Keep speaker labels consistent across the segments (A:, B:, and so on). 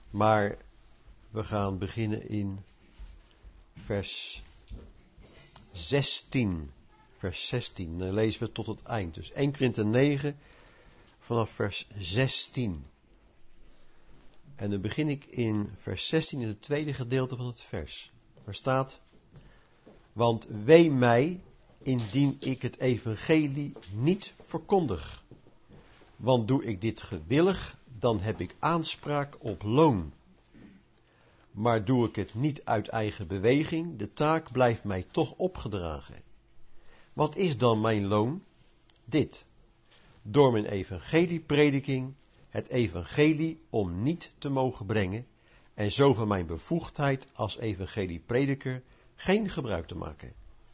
A: Maar we gaan beginnen in vers 16. Vers 16. Dan lezen we tot het eind. Dus 1 Korinthe 9 vanaf vers 16. En dan begin ik in vers 16 in het tweede gedeelte van het vers. Waar staat: want wee mij indien ik het evangelie niet verkondig. Want doe ik dit gewillig, dan heb ik aanspraak op loon. Maar doe ik het niet uit eigen beweging, de taak blijft mij toch opgedragen. Wat is dan mijn loon? Dit: door mijn evangelieprediking, het evangelie om niet te mogen brengen, en zo van mijn bevoegdheid als evangelieprediker geen gebruik te maken.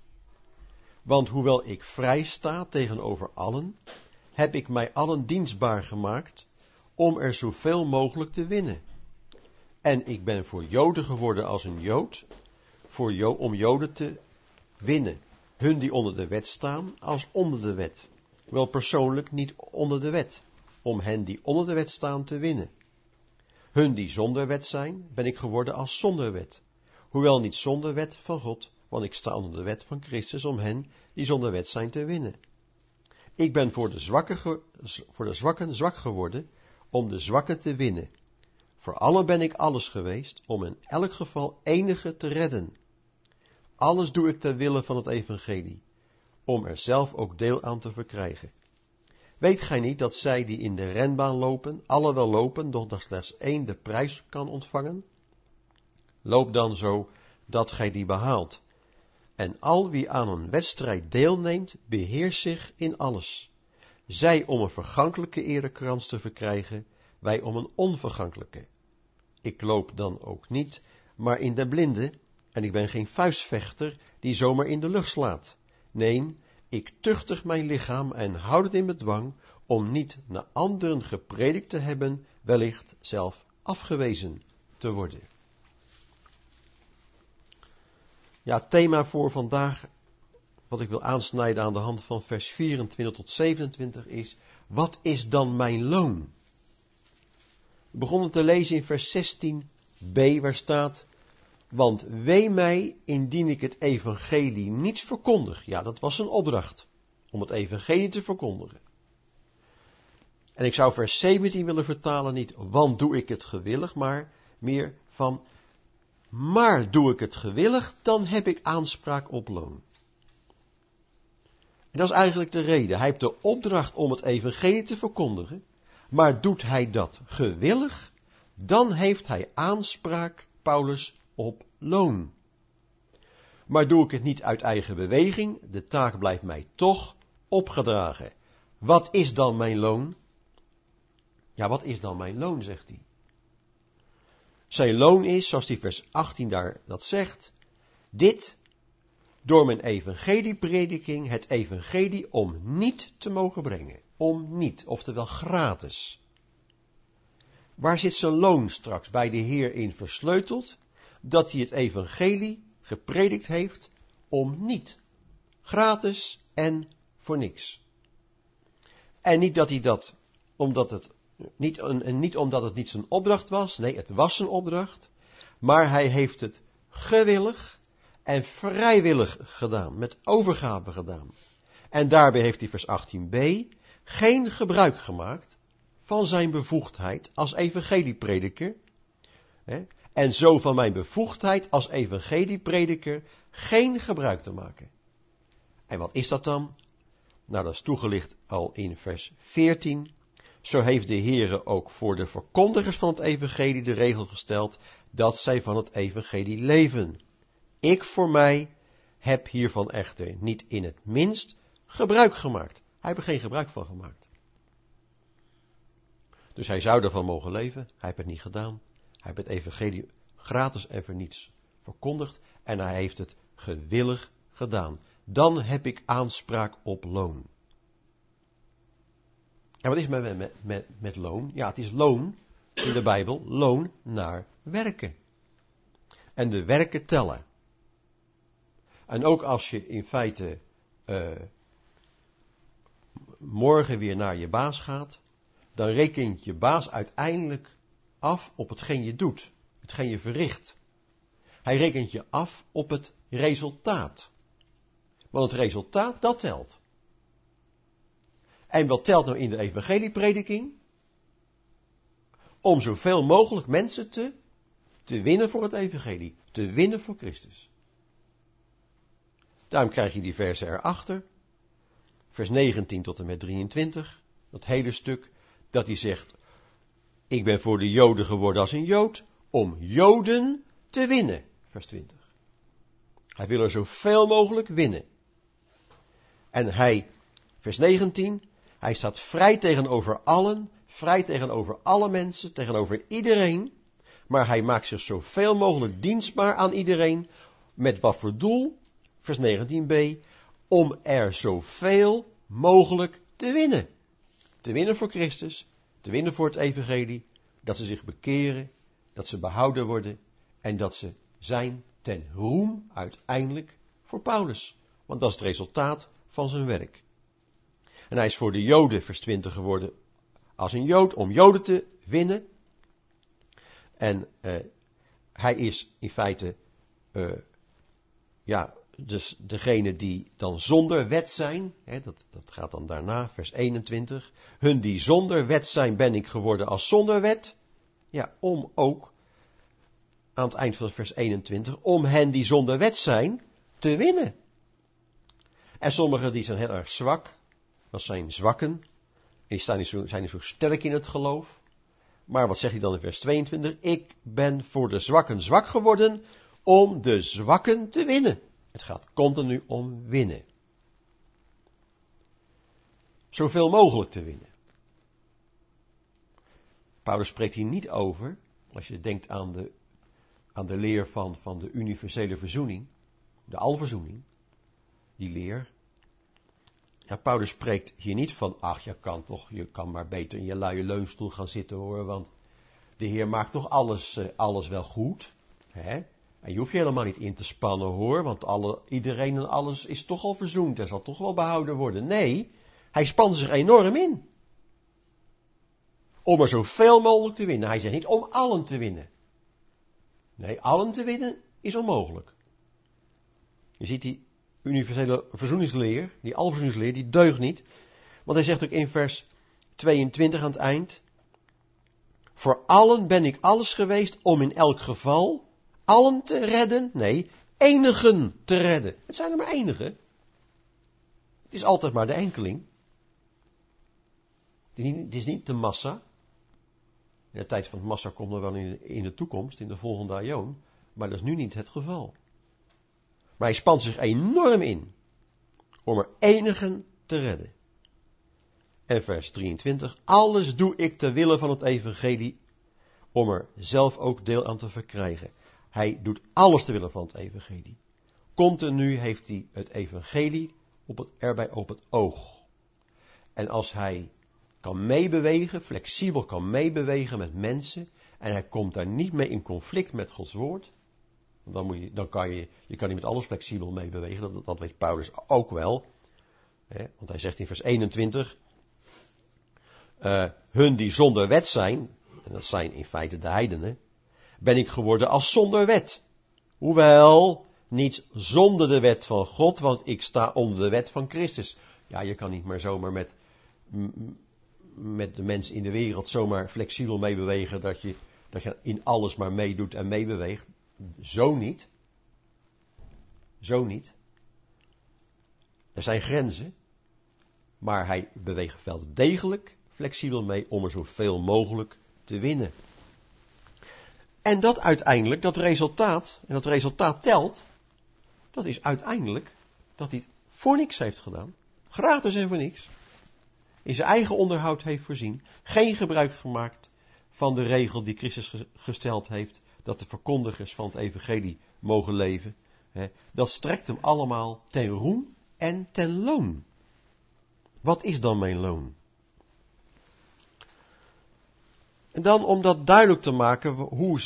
A: Want hoewel ik vrij sta tegenover allen, heb ik mij allen dienstbaar gemaakt om er zoveel mogelijk te winnen. En ik ben voor Joden geworden als een Jood, om Joden te winnen, hun die onder de wet staan als onder de wet. Wel persoonlijk niet onder de wet, om hen die onder de wet staan te winnen. Hun die zonder wet zijn, ben ik geworden als zonder wet, hoewel niet zonder wet van God, want ik sta onder de wet van Christus om hen die zonder wet zijn te winnen. Ik ben voor de zwakken zwak geworden, om de zwakken te winnen. Voor allen ben ik alles geweest, om in elk geval enige te redden. Alles doe ik ter wille van het evangelie, om er zelf ook deel aan te verkrijgen. Weet gij niet dat zij die in de renbaan lopen, alle wel lopen, doch dat slechts één de prijs kan ontvangen? Loop dan zo, dat gij die behaalt. En al wie aan een wedstrijd deelneemt, beheerst zich in alles. Zij om een vergankelijke erekrans te verkrijgen, wij om een onvergankelijke. Ik loop dan ook niet, maar in de blinde, en ik ben geen vuistvechter die zomaar in de lucht slaat. Nee, ik tuchtig mijn lichaam en houd het in bedwang, om niet naar anderen gepredikt te hebben, wellicht zelf afgewezen te worden. Ja, het thema voor vandaag, wat ik wil aansnijden aan de hand van vers 24 tot 27 is: wat is dan mijn loon? We begonnen te lezen in vers 16b, waar staat: want wee mij indien ik het evangelie niet verkondig. Ja, dat was een opdracht, om het evangelie te verkondigen. En ik zou vers 17 willen vertalen, niet want doe ik het gewillig, maar meer van: maar doe ik het gewillig, dan heb ik aanspraak op loon. En dat is eigenlijk de reden. Hij heeft de opdracht om het evangelie te verkondigen, maar doet hij dat gewillig, dan heeft hij aanspraak, Paulus, op loon. Maar doe ik het niet uit eigen beweging, de taak blijft mij toch opgedragen. Wat is dan mijn loon? Ja, wat is dan mijn loon, zegt hij. Zijn loon is, zoals die vers 18 daar dat zegt, dit: door mijn evangelieprediking, het evangelie om niet te mogen brengen. Om niet, oftewel gratis. Waar zit zijn loon straks bij de Heer in versleuteld? Dat hij het evangelie gepredikt heeft om niet. Gratis en voor niks. En niet dat hij dat, omdat het niet omdat het niet zijn opdracht was, nee, het was zijn opdracht, maar hij heeft het gewillig en vrijwillig gedaan, met overgave gedaan. En daarbij heeft hij vers 18b geen gebruik gemaakt van zijn bevoegdheid als evangelieprediker. En zo van mijn bevoegdheid als evangelieprediker geen gebruik te maken. En wat is dat dan? Nou, dat is toegelicht al in vers 14. Zo heeft de Heere ook voor de verkondigers van het evangelie de regel gesteld dat zij van het evangelie leven. Ik voor mij heb hiervan echter niet in het minst gebruik gemaakt. Hij heeft er geen gebruik van gemaakt. Dus hij zou ervan mogen leven. Hij heeft het niet gedaan. Hij heeft het evangelie gratis en voor niets verkondigd. En hij heeft het gewillig gedaan. Dan heb ik aanspraak op loon. En wat is met loon? Ja, het is loon in de Bijbel. Loon naar werken. En de werken tellen. En ook als je in feite morgen weer naar je baas gaat, dan rekent je baas uiteindelijk af op hetgeen je doet, hetgeen je verricht. Hij rekent je af op het resultaat. Want het resultaat, dat telt. En wat telt nou in de evangelieprediking? Om zoveel mogelijk mensen te winnen voor het evangelie. Te winnen voor Christus. Daarom krijg je die versen erachter. Vers 19 tot en met 23. Dat hele stuk dat hij zegt. Ik ben voor de Joden geworden als een Jood. Om Joden te winnen. Vers 20. Hij wil er zoveel mogelijk winnen. En hij, vers 19. Hij staat vrij tegenover allen. Vrij tegenover alle mensen. Tegenover iedereen. Maar hij maakt zich zoveel mogelijk dienstbaar aan iedereen. Met wat voor doel? Vers 19b. Om er zoveel mogelijk te winnen. Te winnen voor Christus. Te winnen voor het evangelie. Dat ze zich bekeren. Dat ze behouden worden. En dat ze zijn ten roem uiteindelijk voor Paulus. Want dat is het resultaat van zijn werk. En hij is voor de Joden, vers 20, geworden als een Jood. Om Joden te winnen. En hij is in feite, dus degene die dan zonder wet zijn, dat gaat dan daarna, vers 21. Hun die zonder wet zijn, ben ik geworden als zonder wet. Ja, om ook, aan het eind van vers 21, om hen die zonder wet zijn, te winnen. En sommigen die zijn heel erg zwak, dat zijn zwakken, die zijn niet zo sterk in het geloof. Maar wat zegt hij dan in vers 22? Ik ben voor de zwakken zwak geworden om de zwakken te winnen. Het gaat continu om winnen. Zoveel mogelijk te winnen. Paulus spreekt hier niet over, als je denkt aan de leer van de universele verzoening, de alverzoening, die leer. Ja, Paulus spreekt hier niet van, je kan maar beter in je luie leunstoel gaan zitten hoor, want de Heer maakt toch alles wel goed. Hè? En je hoeft je helemaal niet in te spannen hoor, want iedereen en alles is toch al verzoend en zal toch wel behouden worden. Nee, hij spant zich enorm in. Om er zoveel mogelijk te winnen. Hij zegt niet om allen te winnen. Nee, allen te winnen is onmogelijk. Je ziet die universele verzoeningsleer, die alverzoeningsleer, die deugt niet. Want hij zegt ook in vers 22 aan het eind. Voor allen ben ik alles geweest om in elk geval allen te redden. Nee, enigen te redden. Het zijn er maar enigen. Het is altijd maar de enkeling. Het is niet de massa. De tijd van het massa komt er wel in de toekomst, in de volgende aion. Maar dat is nu niet het geval. Maar hij spant zich enorm in om er enigen te redden. En vers 23. Alles doe ik ter wille van het evangelie om er zelf ook deel aan te verkrijgen. Hij doet alles ter wille van het evangelie. Continu heeft hij het evangelie erbij op het oog. En als hij kan meebewegen, flexibel kan meebewegen met mensen, en hij komt daar niet mee in conflict met Gods woord, dan kan je niet met alles flexibel meebewegen, dat weet Paulus ook wel. Want hij zegt in vers 21, hun die zonder wet zijn, en dat zijn in feite de heidenen, ben ik geworden als zonder wet. Hoewel, niet zonder de wet van God, want ik sta onder de wet van Christus. Ja, je kan niet maar zomaar met de mensen in de wereld zomaar flexibel meebewegen dat je in alles maar meedoet en meebeweegt. Zo niet. Zo niet. Er zijn grenzen, maar hij beweegt wel degelijk flexibel mee om er zoveel mogelijk te winnen. En dat uiteindelijk, dat resultaat telt, dat is uiteindelijk dat hij het voor niks heeft gedaan. Gratis en voor niks. In zijn eigen onderhoud heeft voorzien. Geen gebruik gemaakt van de regel die Christus gesteld heeft, dat de verkondigers van het evangelie mogen leven. Dat strekt hem allemaal ten roem en ten loon. Wat is dan mijn loon? En dan om dat duidelijk te maken hoe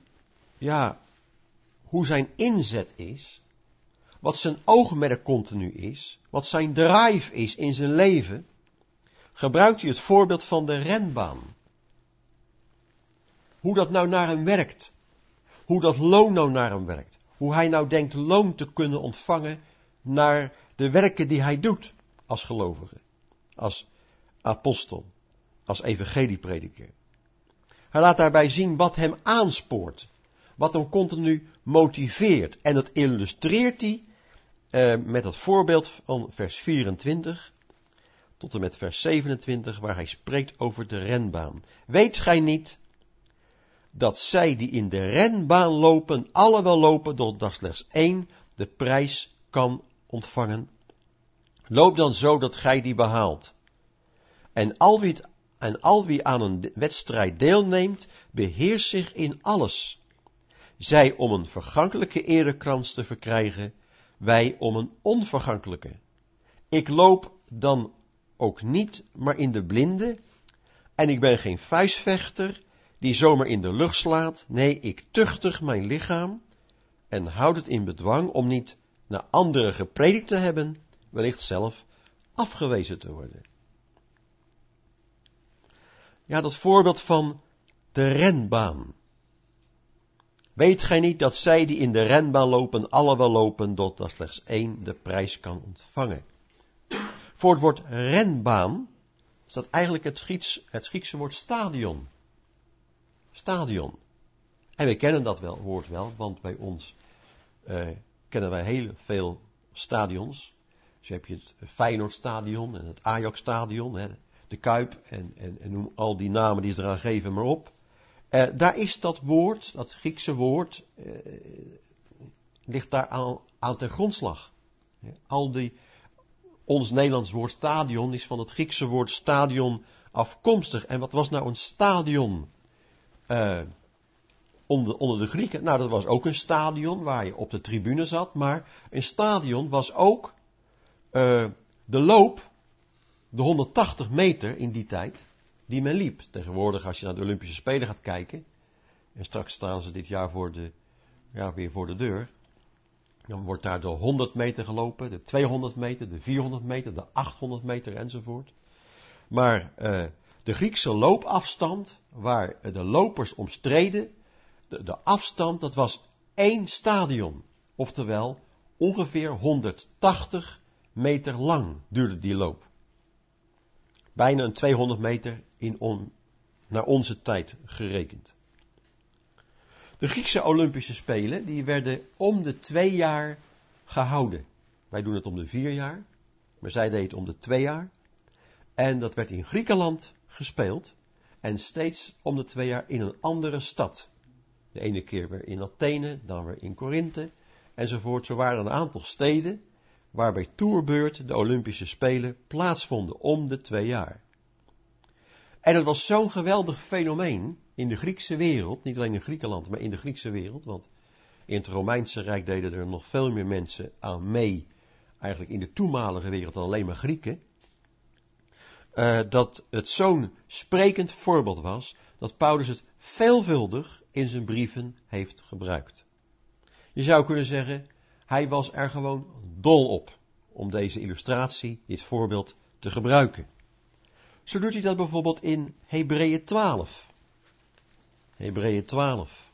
A: zijn inzet is, wat zijn oogmerk continu is, wat zijn drive is in zijn leven, gebruikt hij het voorbeeld van de renbaan. hoe dat nou naar hem werkt. Hoe dat loon nou naar hem werkt. Hoe hij nou denkt loon te kunnen ontvangen naar de werken die hij doet als gelovige. Als apostel. Als evangelieprediker. Hij laat daarbij zien wat hem aanspoort. Wat hem continu motiveert. En dat illustreert hij met het voorbeeld van vers 24 tot en met vers 27, waar hij spreekt over de renbaan. Weet gij niet dat zij die in de renbaan lopen, alle wel lopen, dat slechts één de prijs kan ontvangen? Loop dan zo dat gij die behaalt. En al wie aan een wedstrijd deelneemt, beheerst zich in alles. Zij om een vergankelijke erekrans te verkrijgen, wij om een onvergankelijke. Ik loop dan ook niet, maar in de blinde, en ik ben geen vuistvechter die zomaar in de lucht slaat. Nee, ik tuchtig mijn lichaam en houd het in bedwang om niet naar anderen gepredikt te hebben, wellicht zelf afgewezen te worden. Ja, dat voorbeeld van de renbaan. Weet gij niet dat zij die in de renbaan lopen, alle wel lopen, dat slechts één de prijs kan ontvangen? Voor het woord renbaan staat eigenlijk het Griekse woord stadion. Stadion. En wij kennen dat woord wel, want bij ons kennen wij heel veel stadions. Dus heb je het Feyenoordstadion en het Ajaxstadion, de Kuip en noem al die namen die ze eraan geven maar op. Daar is dat woord, dat Griekse woord, ligt daar aan ten grondslag. Ons Nederlands woord stadion is van het Griekse woord stadion afkomstig. En wat was nou een stadion onder de Grieken? Nou, dat was ook een stadion waar je op de tribune zat. Maar een stadion was ook de loop, de 180 meter in die tijd, die men liep. Tegenwoordig, als je naar de Olympische Spelen gaat kijken, en straks staan ze dit jaar weer voor de deur, dan wordt daar de 100 meter gelopen, de 200 meter, de 400 meter, de 800 meter enzovoort. Maar de Griekse loopafstand, waar de lopers om streden, de afstand, dat was 1 stadion. Oftewel, ongeveer 180 meter lang duurde die loop. Bijna een 200 meter naar onze tijd gerekend. De Griekse Olympische Spelen, die werden om de 2 jaar gehouden. Wij doen het om de 4 jaar, maar zij deden het om de 2 jaar. En dat werd in Griekenland gespeeld. En steeds om de 2 jaar in een andere stad. De ene keer weer in Athene, dan weer in Korinthe, enzovoort. Zo waren een aantal steden waar bij toerbeurt de Olympische Spelen plaatsvonden om de 2 jaar. En het was zo'n geweldig fenomeen in de Griekse wereld, niet alleen in Griekenland, maar in de Griekse wereld, want in het Romeinse Rijk deden er nog veel meer mensen aan mee, eigenlijk in de toenmalige wereld dan alleen maar Grieken, dat het zo'n sprekend voorbeeld was, dat Paulus het veelvuldig in zijn brieven heeft gebruikt. Je zou kunnen zeggen, hij was er gewoon dol op om deze illustratie, dit voorbeeld, te gebruiken. Zo doet hij dat bijvoorbeeld in Hebreeën 12. Hebreeën 12.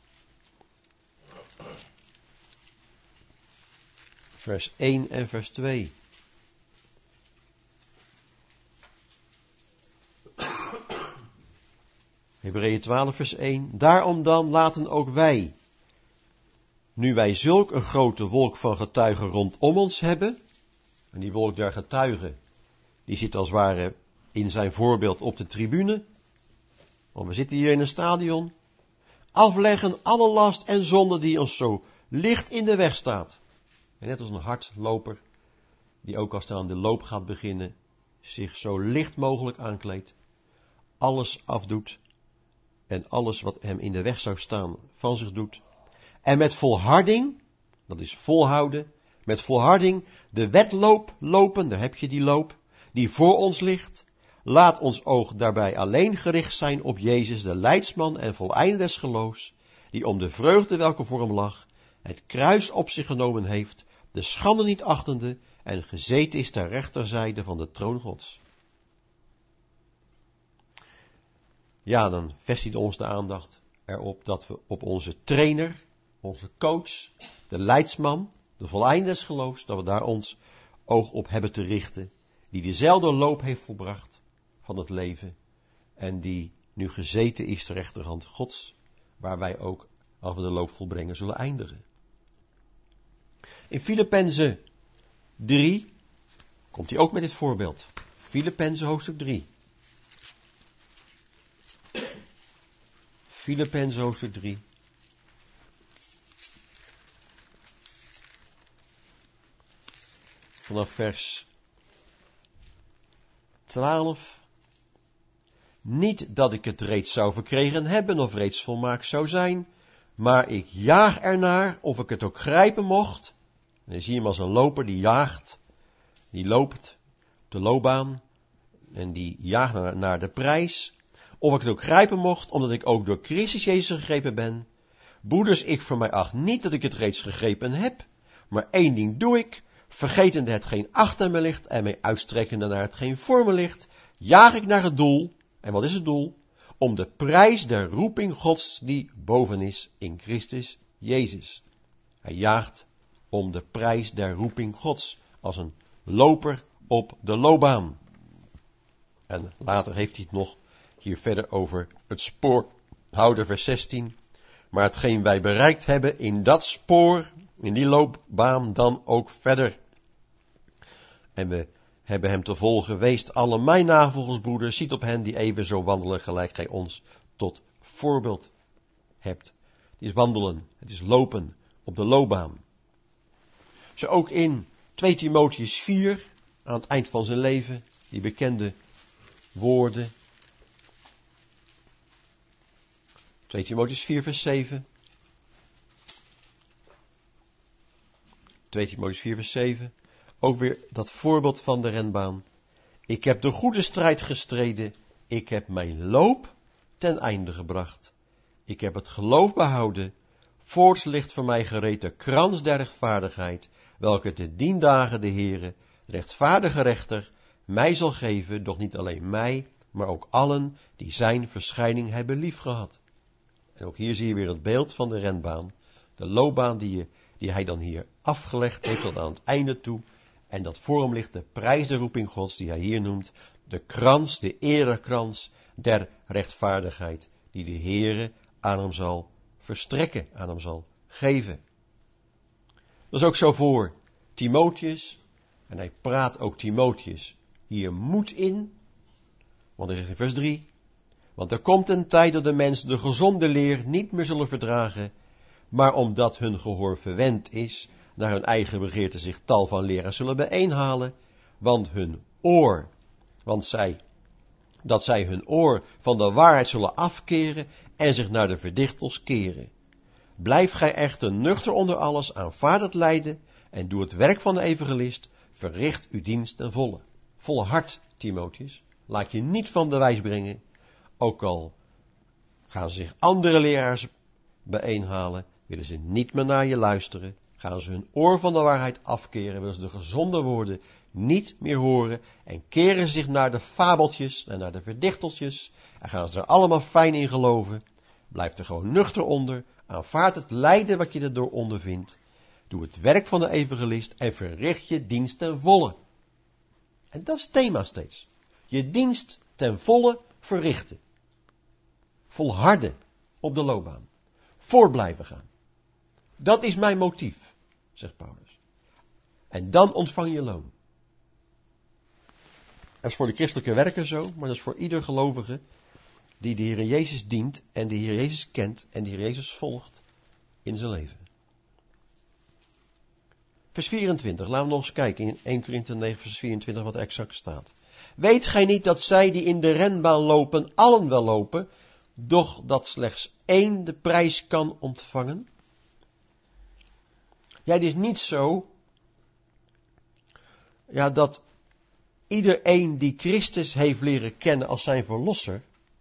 A: Vers 1 en vers 2. Hebreeën 12 vers 1. Daarom dan laten ook wij, nu wij zulk een grote wolk van getuigen rondom ons hebben, en die wolk der getuigen, die zit als het ware in zijn voorbeeld op de tribune, want we zitten hier in een stadion, afleggen alle last en zonde die ons zo licht in de weg staat. En net als een hardloper, die ook als hij aan de loop gaat beginnen, zich zo licht mogelijk aankleedt, alles afdoet en alles wat hem in de weg zou staan van zich doet. En met volharding, dat is volhouden, met volharding de wedloop lopen, daar heb je die loop, die voor ons ligt. Laat ons oog daarbij alleen gericht zijn op Jezus, de leidsman en voleinder des geloofs, die om de vreugde welke voor hem lag, het kruis op zich genomen heeft, de schande niet achtende en gezeten is ter rechterzijde van de troon Gods. Ja, dan vestigt ons de aandacht erop dat we op onze trainer, onze coach, de leidsman, de volleinder des geloofs, dat we daar ons oog op hebben te richten, die dezelfde loop heeft volbracht van het leven en die nu gezeten is ter rechterhand Gods, waar wij ook, als we de loop volbrengen, zullen eindigen. In Filippenzen 3 komt hij ook met dit voorbeeld. Filippenzen hoofdstuk 3. Filippenzen hoofdstuk 3. Vanaf vers 12. Niet dat ik het reeds zou verkregen hebben of reeds volmaakt zou zijn, maar ik jaag ernaar of ik het ook grijpen mocht. En dan zie je hem als een loper die jaagt, die loopt op de loopbaan en die jaagt naar de prijs. Of ik het ook grijpen mocht, omdat ik ook door Christus Jezus gegrepen ben. Broeders, ik voor mij acht niet dat ik het reeds gegrepen heb, maar één ding doe ik, vergetende hetgeen achter me ligt en mij uitstrekkende naar hetgeen voor me ligt, jaag ik naar het doel. En wat is het doel? Om de prijs der roeping Gods die boven is in Christus Jezus. Hij jaagt om de prijs der roeping Gods als een loper op de loopbaan. En later heeft hij het nog hier verder over het spoor houden, vers 16. Maar hetgeen wij bereikt hebben in dat spoor, in die loopbaan, dan ook verder. En we hebben hem te volgen, weest alle mijn navolgers, broeders, ziet op hen die even zo wandelen, gelijk gij ons tot voorbeeld hebt. Het is wandelen, het is lopen op de loopbaan. Zo ook in 2 Timotheüs 4, aan het eind van zijn leven, die bekende woorden. 2 Timotheüs 4 vers 7. 2 Timotheüs 4 vers 7. Ook weer dat voorbeeld van de renbaan. Ik heb de goede strijd gestreden. Ik heb mijn loop ten einde gebracht. Ik heb het geloof behouden. Voorts ligt voor mij gereed de krans der rechtvaardigheid, welke te dien dagen de Heere, rechtvaardige rechter, mij zal geven, doch niet alleen mij, maar ook allen die zijn verschijning hebben liefgehad. En ook hier zie je weer het beeld van de renbaan, de loopbaan die hij dan hier afgelegd heeft tot aan het einde toe. En dat voor hem ligt de prijs der roeping Gods, die hij hier noemt, de krans, de erekrans der rechtvaardigheid, die de Heere aan hem zal verstrekken, aan hem zal geven. Dat is ook zo voor Timotheus, en hij praat ook Timotheus hier moed in, want er is in vers 3, want er komt een tijd dat de mensen de gezonde leer niet meer zullen verdragen, maar omdat hun gehoor verwend is, naar hun eigen begeerte zich tal van leraars zullen bijeenhalen, dat zij hun oor van de waarheid zullen afkeren en zich naar de verdichtels keren. Blijf gij echter nuchter onder alles, aanvaard het lijden en doe het werk van de evangelist, verricht uw dienst ten volle. Volhard, Timotheus, laat je niet van de wijs brengen, ook al gaan ze zich andere leraars bijeenhalen, willen ze niet meer naar je luisteren, gaan ze hun oor van de waarheid afkeren, willen ze de gezonde woorden niet meer horen en keren zich naar de fabeltjes en naar de verdichteltjes en gaan ze er allemaal fijn in geloven. Blijf er gewoon nuchter onder, aanvaard het lijden wat je erdoor ondervindt, doe het werk van de evangelist en verricht je dienst ten volle. En dat is het thema steeds. Je dienst ten volle verrichten. Volharden op de loopbaan. Voor blijven gaan. Dat is mijn motief, zegt Paulus. En dan ontvang je loon. Dat is voor de christelijke werker zo, maar dat is voor ieder gelovige die de Heer Jezus dient en de Heer Jezus kent en de Heer Jezus volgt in zijn leven. Vers 24, laten we nog eens kijken in 1 Korinthe 9 vers 24 wat er exact staat. Weet gij niet dat zij die in de renbaan lopen, allen wel lopen, doch dat slechts één de prijs kan ontvangen? Ja, het is niet zo, dat iedereen die Christus heeft leren kennen als zijn verlosser,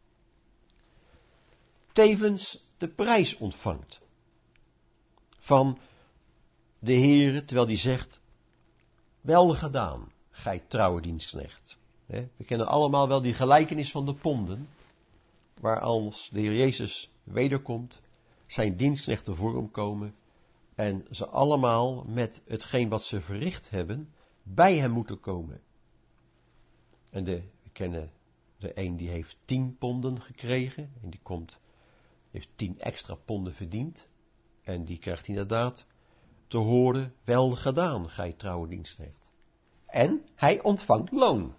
A: tevens de prijs ontvangt van de Heere, terwijl die zegt, wel gedaan, gij trouwe dienstknecht. We kennen allemaal wel die gelijkenis van de ponden, waar als de Heer Jezus wederkomt, zijn dienstknechten voor hem komen en ze allemaal met hetgeen wat ze verricht hebben bij hem moeten komen. En we kennen de een die heeft 10 ponden gekregen en die heeft 10 extra ponden verdiend en die krijgt inderdaad te horen, wel gedaan, gij trouwe dienstknecht. En hij ontvangt loon.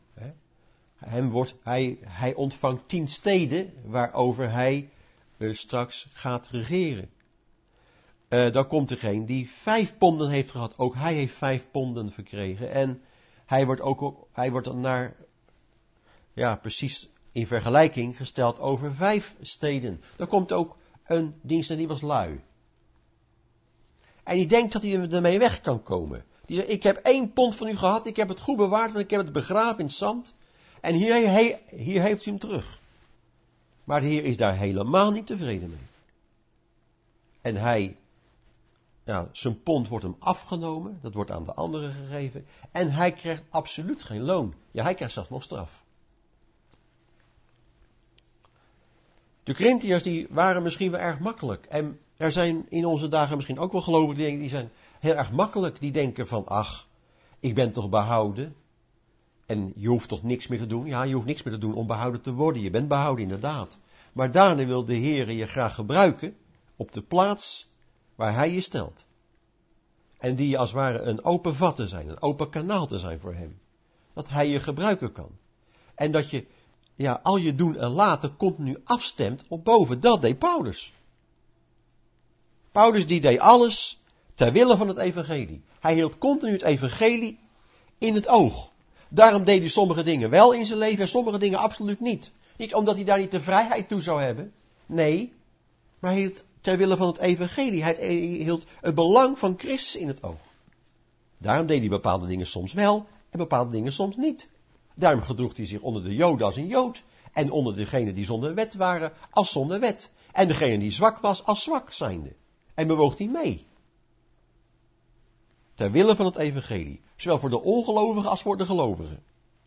A: Hij ontvangt 10 steden waarover hij straks gaat regeren. Dan komt degene die 5 ponden heeft gehad. Ook hij heeft 5 ponden verkregen. En hij wordt dan naar, precies in vergelijking gesteld over 5 steden. Dan komt ook een dienstnecht die was lui. En die denkt dat hij ermee weg kan komen. Die zegt, ik heb 1 pond van u gehad, ik heb het goed bewaard, want ik heb het begraven in het zand. En hier heeft u hem terug. Maar de Heer is daar helemaal niet tevreden mee. En zijn pond wordt hem afgenomen, dat wordt aan de anderen gegeven. En hij krijgt absoluut geen loon. Ja, hij krijgt zelfs nog straf. De Korintiërs die waren misschien wel erg makkelijk. En er zijn in onze dagen misschien ook wel gelovigen die zijn heel erg makkelijk. Die denken van, ach, ik ben toch behouden. En je hoeft toch niks meer te doen. Ja, je hoeft niks meer te doen om behouden te worden. Je bent behouden inderdaad. Maar daarna wil de Heer je graag gebruiken op de plaats waar hij je stelt. En die je als het ware een open vat te zijn, een open kanaal te zijn voor hem. Dat hij je gebruiken kan. En dat je al je doen en laten continu afstemt op boven. Dat deed Paulus. Paulus die deed alles ter wille van het evangelie. Hij hield continu het evangelie in het oog. Daarom deed hij sommige dingen wel in zijn leven en sommige dingen absoluut niet. Niet omdat hij daar niet de vrijheid toe zou hebben. Nee, maar hij hield ter wille van het evangelie. Hij hield het belang van Christus in het oog. Daarom deed hij bepaalde dingen soms wel en bepaalde dingen soms niet. Daarom gedroeg hij zich onder de Joden als een Jood. En onder degenen die zonder wet waren als zonder wet. En degene die zwak was als zwak zijnde. En bewoog hij mee. Ter wille van het evangelie. Zowel voor de ongelovigen als voor de gelovigen.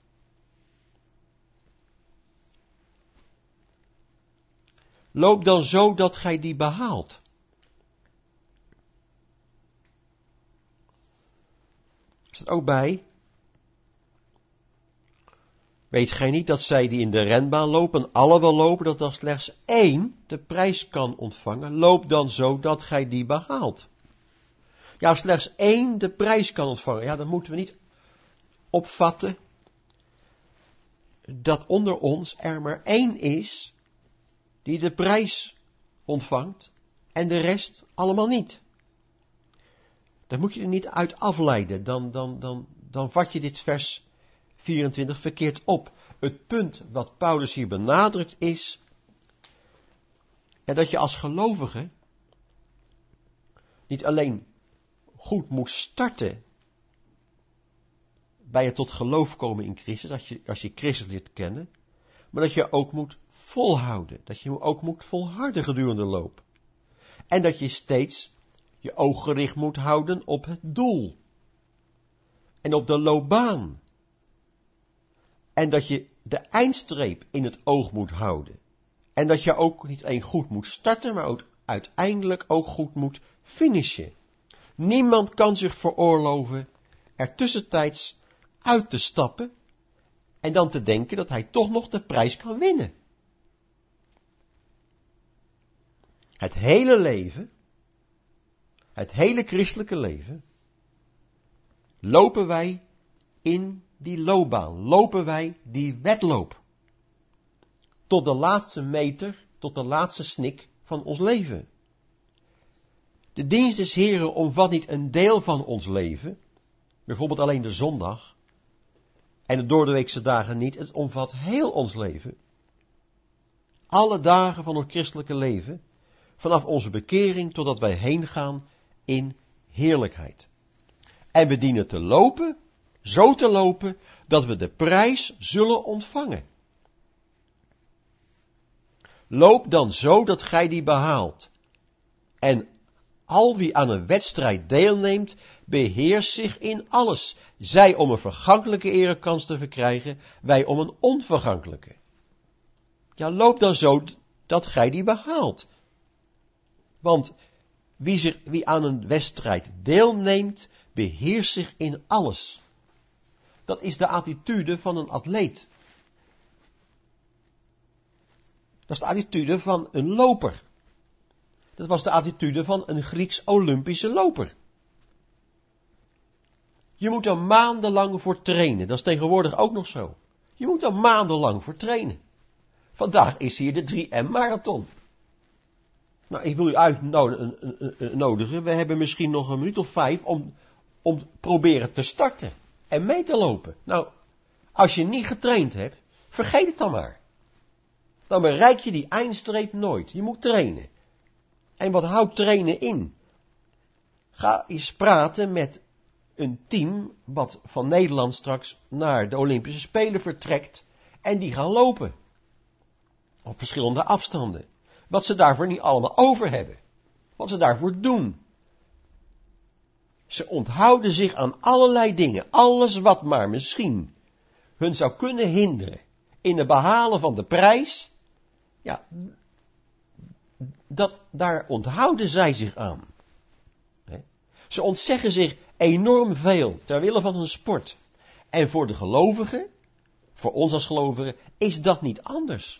A: Loop dan zo dat gij die behaalt. Er staat ook bij. Weet gij niet dat zij die in de renbaan lopen, alle wel lopen, dat er slechts 1 de prijs kan ontvangen? Loop dan zo dat gij die behaalt. Ja, slechts 1 de prijs kan ontvangen. Ja, dan moeten we niet opvatten dat onder ons er maar 1 is die de prijs ontvangt en de rest allemaal niet. Daar moet je er niet uit afleiden. Dan vat je dit vers 24 verkeerd op. Het punt wat Paulus hier benadrukt is dat je als gelovige niet alleen goed moet starten bij het tot geloof komen in Christus, als je Christus leert kennen, maar dat je ook moet volhouden, dat je ook moet volharden gedurende de loop. En dat je steeds je oog gericht moet houden op het doel en op de loopbaan. En dat je de eindstreep in het oog moet houden. En dat je ook niet alleen goed moet starten, maar ook uiteindelijk ook goed moet finishen. Niemand kan zich veroorloven er tussentijds uit te stappen en dan te denken dat hij toch nog de prijs kan winnen. Het hele leven, het hele christelijke leven, lopen wij in die loopbaan, lopen wij die wedloop. Tot de laatste meter, tot de laatste snik van ons leven. De dienst des Heren omvat niet een deel van ons leven, bijvoorbeeld alleen de zondag, en de doordeweekse dagen niet, het omvat heel ons leven. Alle dagen van ons christelijke leven, vanaf onze bekering totdat wij heen gaan in heerlijkheid. En we dienen te lopen, zo te lopen, dat we de prijs zullen ontvangen. Loop dan zo dat gij die behaalt. En al wie aan een wedstrijd deelneemt, beheerst zich in alles. Zij om een vergankelijke erekans te verkrijgen, wij om een onvergankelijke. Ja, loop dan zo dat gij die behaalt. Want wie aan een wedstrijd deelneemt, beheerst zich in alles. Dat is de attitude van een atleet. Dat is de attitude van een loper. Dat was de attitude van een Grieks Olympische loper. Je moet er maandenlang voor trainen. Dat is tegenwoordig ook nog zo. Je moet er maandenlang voor trainen. Vandaag is hier de 3M Marathon. Nou, ik wil u uitnodigen. We hebben misschien nog een minuut of 5 om proberen te starten. En mee te lopen. Nou, als je niet getraind hebt, vergeet het dan maar. Dan bereik je die eindstreep nooit. Je moet trainen. En wat houdt trainen in? Ga eens praten met een team wat van Nederland straks naar de Olympische Spelen vertrekt. En die gaan lopen. Op verschillende afstanden. Wat ze daarvoor niet allemaal over hebben. Wat ze daarvoor doen. Ze onthouden zich aan allerlei dingen. Alles wat maar misschien hun zou kunnen hinderen in het behalen van de prijs. Ja, daar onthouden zij zich aan. Ze ontzeggen zich enorm veel ter wille van hun sport. En voor de gelovigen, voor ons als gelovigen, is dat niet anders.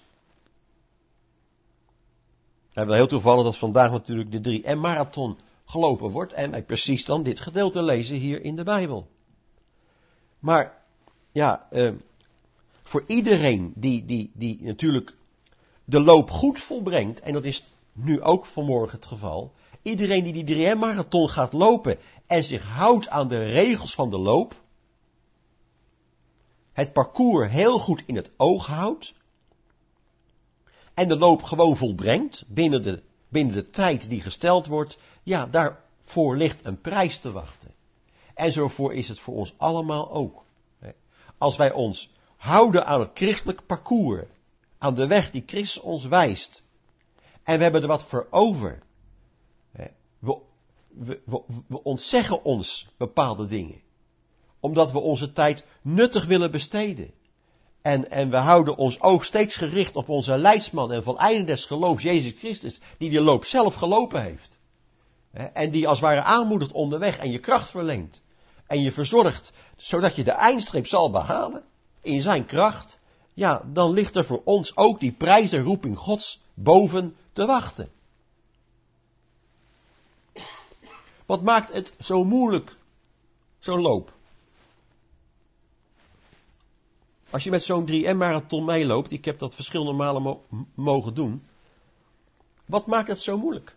A: En wel heel toevallig dat vandaag natuurlijk de 3M Marathon gelopen wordt en wij precies dan dit gedeelte lezen hier in de Bijbel. Maar ja, voor iedereen die natuurlijk de loop goed volbrengt, en dat is nu ook vanmorgen het geval, iedereen die 3M Marathon gaat lopen en zich houdt aan de regels van de loop, het parcours heel goed in het oog houdt, en de loop gewoon volbrengt, binnen de tijd die gesteld wordt, ja, daarvoor ligt een prijs te wachten. En zo voor is het voor ons allemaal ook. Als wij ons houden aan het christelijk parcours, aan de weg die Christus ons wijst, en we hebben er wat voor over, we ontzeggen ons bepaalde dingen, omdat we onze tijd nuttig willen besteden. En we houden ons oog steeds gericht op onze leidsman en voleinder des geloofs, Jezus Christus, die de loop zelf gelopen heeft. En die als het ware aanmoedigt onderweg en je kracht verleent. En je verzorgt, zodat je de eindstreep zal behalen, in zijn kracht. Ja, dan ligt er voor ons ook die prijs der roeping Gods boven te wachten. Wat maakt het zo moeilijk, zo'n loop? Als je met zo'n 3M Marathon meeloopt, ik heb dat verschillende malen mogen doen. Wat maakt het zo moeilijk?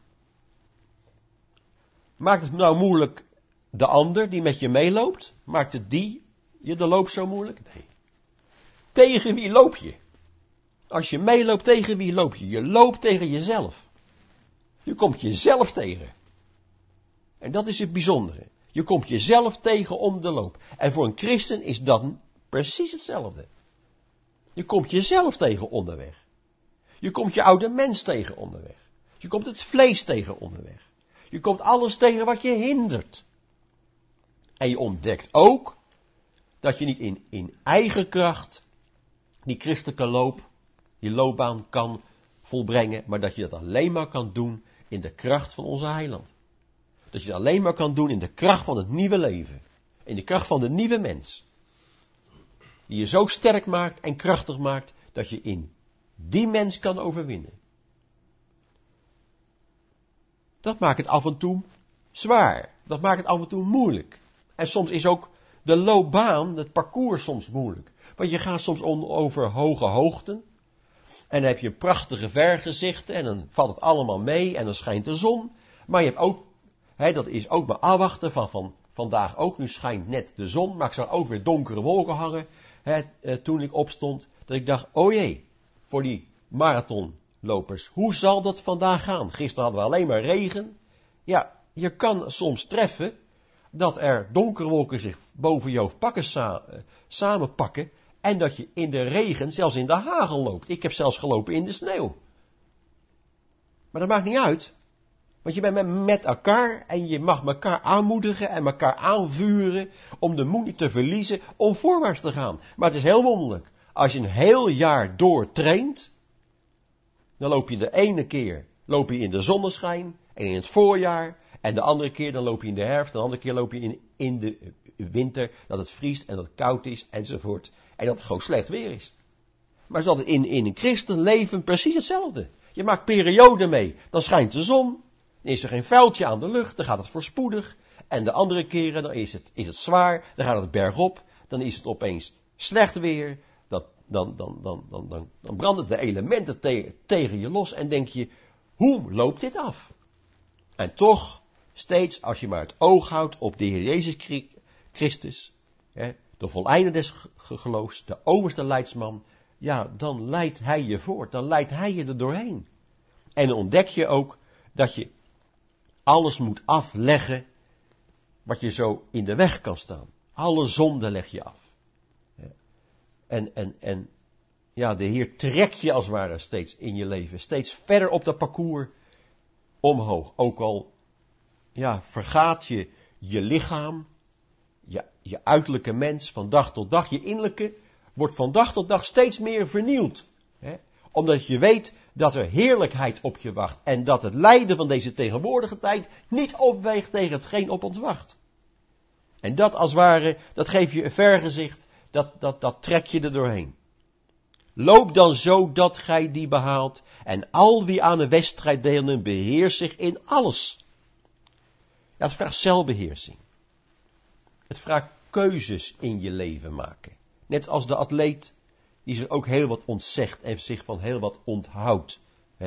A: Maakt het nou moeilijk de ander die met je meeloopt? Maakt het je de loop zo moeilijk? Nee. Tegen wie loop je? Als je meeloopt, tegen wie loop je? Je loopt tegen jezelf. Je komt jezelf tegen. En dat is het bijzondere. Je komt jezelf tegen om de loop. En voor een christen is dat precies hetzelfde. Je komt jezelf tegen onderweg. Je komt je oude mens tegen onderweg. Je komt het vlees tegen onderweg. Je komt alles tegen wat je hindert. En je ontdekt ook dat je niet in eigen kracht die christelijke loop, die loopbaan kan volbrengen, maar dat je dat alleen maar kan doen in de kracht van onze heiland. Dat je dat alleen maar kan doen in de kracht van het nieuwe leven. In de kracht van de nieuwe mens. Die je zo sterk maakt en krachtig maakt, dat je in die mens kan overwinnen. Dat maakt het af en toe zwaar. Dat maakt het af en toe moeilijk. En soms is ook de loopbaan, het parcours soms moeilijk. Want je gaat soms over hoge hoogten. En dan heb je prachtige vergezichten en dan valt het allemaal mee en dan schijnt de zon. Maar je hebt ook, dat is ook maar afwachten van vandaag ook. Nu schijnt net de zon, maar ik zag ook weer donkere wolken hangen. Toen ik opstond, dat ik dacht, oh jee, voor die marathonlopers, hoe zal dat vandaag gaan? Gisteren hadden we alleen maar regen. Ja, je kan soms treffen dat er donkere wolken zich boven je hoofd samenpakken en dat je in de regen, zelfs in de hagel loopt. Ik heb zelfs gelopen in de sneeuw. Maar dat maakt niet uit. Want je bent met elkaar en je mag elkaar aanmoedigen en elkaar aanvuren om de moed niet te verliezen om voorwaarts te gaan. Maar het is heel wonderlijk. Als je een heel jaar door traint, dan loop je de ene keer loop je in de zonneschijn en in het voorjaar. En de andere keer dan loop je in de herfst. En de andere keer loop je in de winter dat het vriest en dat het koud is enzovoort. En dat het gewoon slecht weer is. Maar is dat in een christenleven precies hetzelfde. Je maakt perioden mee. Dan schijnt de zon. Dan is er geen vuiltje aan de lucht. Dan gaat het voorspoedig. En de andere keren dan is het zwaar. Dan gaat het bergop. Dan is het opeens slecht weer. Dan branden de elementen tegen je los. En denk je, hoe loopt dit af? En toch, steeds als je maar het oog houdt op de Heer Jezus Christus. De voleinder des geloofs. De overste leidsman. Ja, dan leidt hij je voort. Dan leidt hij je er doorheen. En dan ontdek je ook dat je alles moet afleggen wat je zo in de weg kan staan. Alle zonden leg je af. En ja, de Heer trekt je als het ware steeds in je leven. Steeds verder op dat parcours omhoog. Ook al ja, vergaat je lichaam, je uiterlijke mens van dag tot dag. Je innerlijke wordt van dag tot dag steeds meer vernieuwd. Omdat je weet dat er heerlijkheid op je wacht. En dat het lijden van deze tegenwoordige tijd niet opweegt tegen hetgeen op ons wacht. En dat als het ware, dat geeft je een vergezicht. Dat trek je er doorheen. Loop dan zo dat gij die behaalt. En al wie aan een wedstrijd deelneemt, beheerst zich in alles. Ja, het vraagt zelfbeheersing. Het vraagt keuzes in je leven maken. Net als de atleet die zich ook heel wat ontzegt en zich van heel wat onthoudt.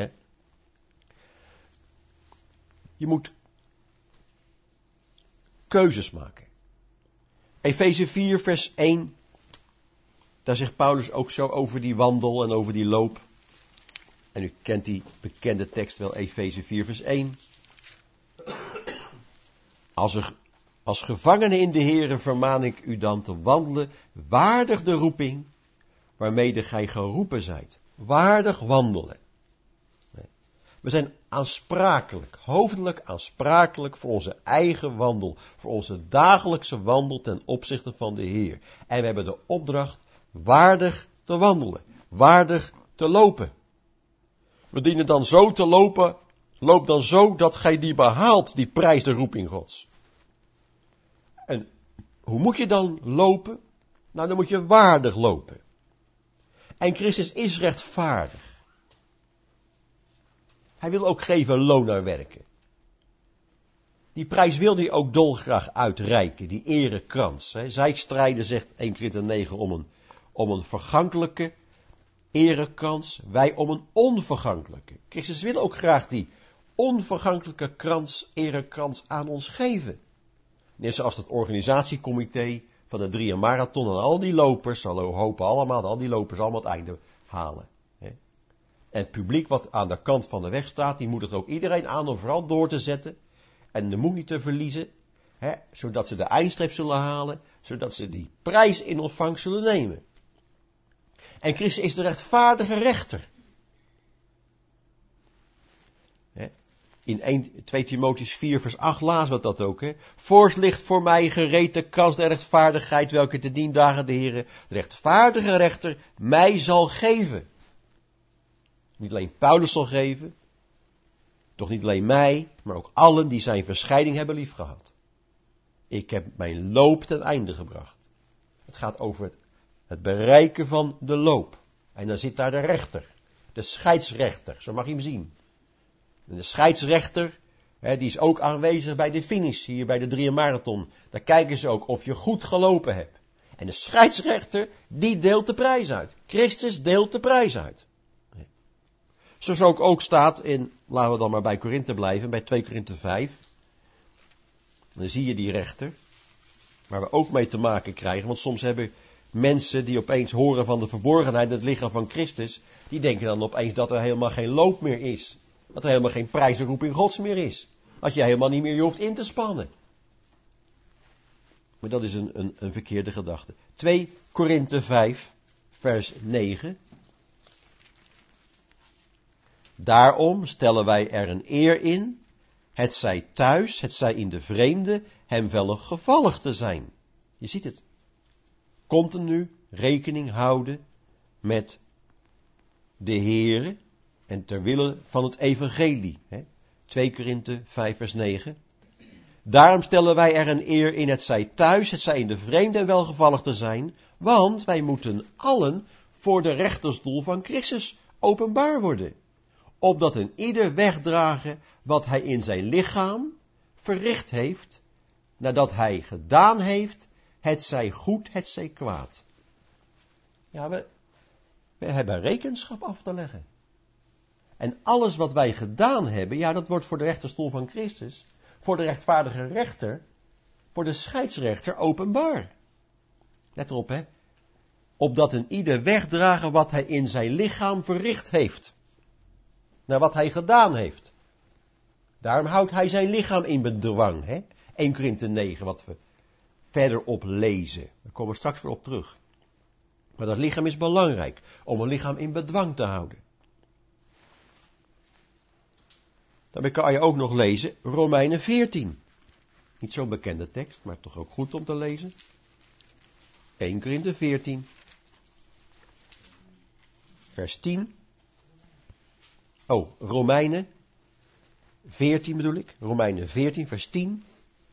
A: Je moet keuzes maken. Efeze 4 vers 1. Daar zegt Paulus ook zo over die wandel en over die loop. En u kent die bekende tekst wel, Efeze 4 vers 1. Als gevangenen in de Here vermaan ik u dan te wandelen waardig de roeping waarmede gij geroepen zijt. Waardig wandelen. We zijn aansprakelijk, hoofdelijk aansprakelijk voor onze eigen wandel. Voor onze dagelijkse wandel ten opzichte van de Heer. En we hebben de opdracht waardig te wandelen. Waardig te lopen. We dienen dan zo te lopen. Loop dan zo dat gij die behaalt, die prijs de roeping Gods. En hoe moet je dan lopen? Nou, dan moet je waardig lopen. En Christus is rechtvaardig. Hij wil ook geven loon naar werken. Die prijs wil hij ook dolgraag uitreiken, die erekrans. Zij strijden, zegt 1 Korinther 9, om een vergankelijke erekrans. Wij om een onvergankelijke. Christus wil ook graag die onvergankelijke erekrans aan ons geven. Net zoals het organisatiecomité van de 3 marathon en al die lopers, zal hopen allemaal, al die lopers allemaal het einde halen. En het publiek wat aan de kant van de weg staat, die moet het ook iedereen aan om vooral door te zetten. En de moed niet te verliezen, zodat ze de eindstreep zullen halen, zodat ze die prijs in ontvangst zullen nemen. En Christus is de rechtvaardige rechter. In 2 Timotheüs 4 vers 8 lazen we dat ook. Voorts ligt voor mij gereed de kans der rechtvaardigheid, welke te dien dagen de Heere, de rechtvaardige rechter, mij zal geven. Niet alleen Paulus zal geven, toch niet alleen mij, maar ook allen die zijn verscheiding hebben liefgehad. Ik heb mijn loop ten einde gebracht. Het gaat over het bereiken van de loop. En dan zit daar de rechter, de scheidsrechter, zo mag je hem zien. En de scheidsrechter, die is ook aanwezig bij de finish, hier bij de 3 marathon. Daar kijken ze ook of je goed gelopen hebt. En de scheidsrechter, die deelt de prijs uit. Christus deelt de prijs uit. Zoals ook staat in, laten we dan maar bij Korinthe blijven, bij 2 Korinthe 5. Dan zie je die rechter, waar we ook mee te maken krijgen. Want soms hebben mensen die opeens horen van de verborgenheid, het lichaam van Christus, die denken dan opeens dat er helemaal geen loop meer is. Dat er helemaal geen prijzenroeping Gods meer is. Dat je helemaal niet meer je hoeft in te spannen. Maar dat is een verkeerde gedachte. 2 Korinthe 5, vers 9. Daarom stellen wij er een eer in, het zij thuis, het zij in de vreemde, hem welgevallig te zijn. Je ziet het. Continu rekening houden met de Heere, En ter wille van het evangelie. 2 Korinthe 5 vers 9. Daarom stellen wij er een eer in het zij thuis, het zij in de vreemde en welgevallig te zijn. Want wij moeten allen voor de rechterstoel van Christus openbaar worden. Opdat een ieder wegdragen wat hij in zijn lichaam verricht heeft. Nadat hij gedaan heeft, het zij goed, het zij kwaad. Ja, we hebben rekenschap af te leggen. En alles wat wij gedaan hebben, ja, dat wordt voor de rechterstoel van Christus, voor de rechtvaardige rechter, voor de scheidsrechter openbaar. Let erop, opdat een ieder wegdragen wat hij in zijn lichaam verricht heeft. Naar wat hij gedaan heeft. Daarom houdt hij zijn lichaam in bedwang. 1 Korinthe 9, wat we verderop lezen. Daar komen we straks weer op terug. Maar dat lichaam is belangrijk, om een lichaam in bedwang te houden. Daarbij kan je ook nog lezen Romeinen 14. Niet zo'n bekende tekst, maar toch ook goed om te lezen. 1 Korinthe 14. Vers 10. Oh, Romeinen 14 bedoel ik. Romeinen 14 vers 10.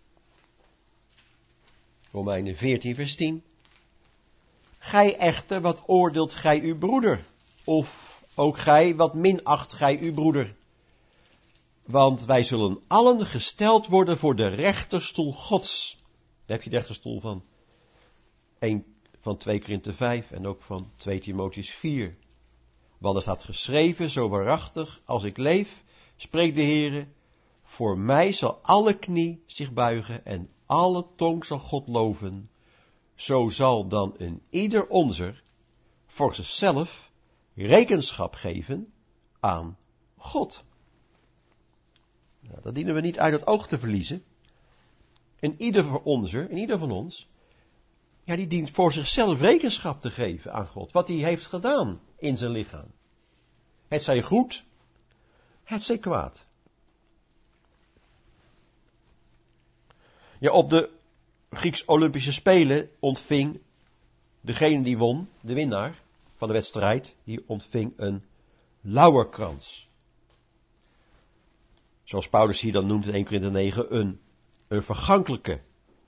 A: Romeinen 14 vers 10. Gij echter, wat oordeelt gij uw broeder? Of ook gij, wat minacht gij uw broeder? Want wij zullen allen gesteld worden voor de rechterstoel Gods. Daar heb je de rechterstoel van 2 Korinthe 5 en ook van 2 Timotheüs 4. Want er staat geschreven, zo waarachtig als ik leef, spreekt de Heere, voor mij zal alle knie zich buigen en alle tong zal God loven. Zo zal dan een ieder onzer voor zichzelf rekenschap geven aan God. Nou, dat dienen we niet uit het oog te verliezen. En ieder van ons, ja, die dient voor zichzelf rekenschap te geven aan God. Wat hij heeft gedaan in zijn lichaam. Het zij goed, het zij kwaad. Ja, op de Grieks-Olympische Spelen ontving degene die won, de winnaar van de wedstrijd, die ontving een lauwerkrans. Zoals Paulus hier dan noemt in 1 Korinthe 9, een vergankelijke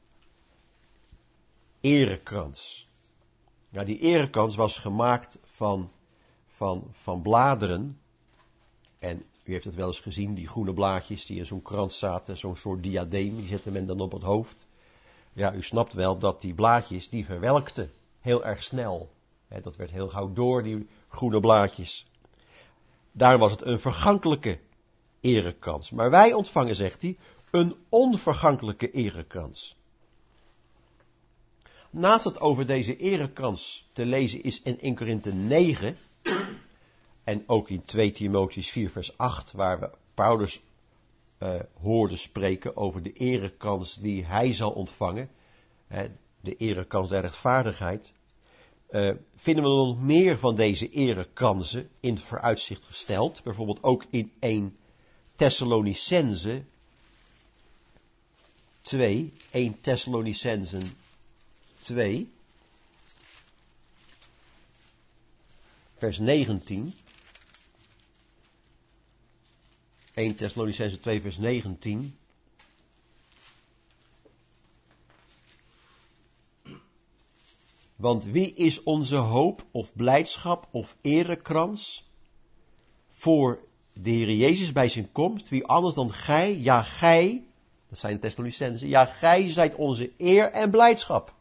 A: erekrans. Ja, die erekrans was gemaakt van bladeren. En u heeft het wel eens gezien, die groene blaadjes die in zo'n krans zaten, zo'n soort diadeem, die zette men dan op het hoofd. Ja, u snapt wel dat die blaadjes, die verwelkten heel erg snel. Dat werd heel gauw door, die groene blaadjes. Daarom was het een vergankelijke erekrans. Maar wij ontvangen, zegt hij, een onvergankelijke erekrans. Naast het over deze erekrans te lezen is in 1 Korinthe 9... en ook in 2 Timotheüs 4 vers 8, waar we Paulus hoorden spreken over de erekrans die hij zal ontvangen. De erekrans der rechtvaardigheid. Vinden we nog meer van deze erekransen in het vooruitzicht gesteld. Bijvoorbeeld ook in 1 Thessalonicenzen 2. 1 Thessalonicenzen 2. Vers 19. 1 Thessalonicenzen 2 vers 19. Want wie is onze hoop of blijdschap of erekrans voor de Heer Jezus bij zijn komst? Wie anders dan gij? Ja, gij, dat zijn de Thessalonicenzen, ja, gij zijt onze eer en blijdschap.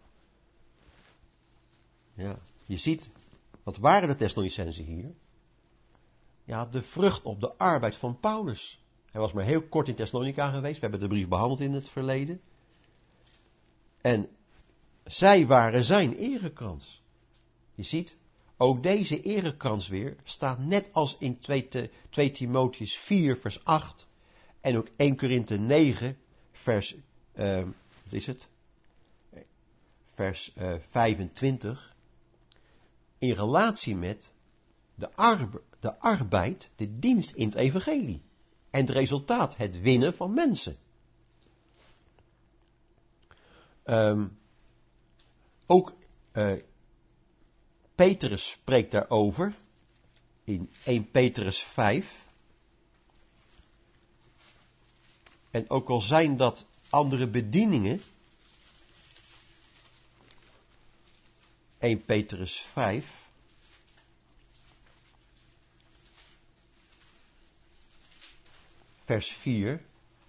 A: Ja, je ziet, wat waren de Thessalonicenzen hier? Ja, de vrucht op de arbeid van Paulus. Hij was maar heel kort in Thessalonica geweest. We hebben de brief behandeld in het verleden. En zij waren zijn erekrans. Je ziet, ook deze erekrans weer staat net als in 2 Timotheüs 4 vers 8 en ook 1 Korinthe 9 vers, wat is het? Vers 25. In relatie met de arbeid, de dienst in het evangelie. En het resultaat, het winnen van mensen. Ook Petrus spreekt daarover in 1 Petrus 5. En ook al zijn dat andere bedieningen, 1 Petrus 5, vers 4.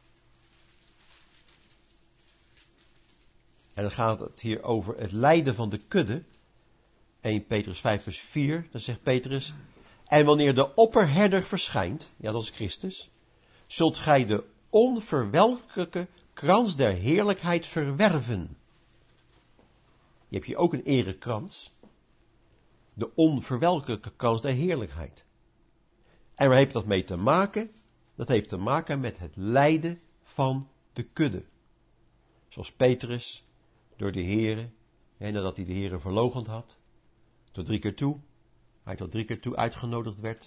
A: En dan gaat het hier over het lijden van de kudde. 1 Petrus 5 vers 4, dan zegt Petrus: en wanneer de opperherder verschijnt, ja dat is Christus, zult gij de onverwelkelijke krans der heerlijkheid verwerven. Je hebt hier ook een erekrans. De onverwelkelijke krans der heerlijkheid. En waar heeft dat mee te maken? Dat heeft te maken met het lijden van de kudde. Zoals Petrus door de Here, nadat hij de Here verloochend had, tot 3 keer toe, hij tot 3 keer toe uitgenodigd werd,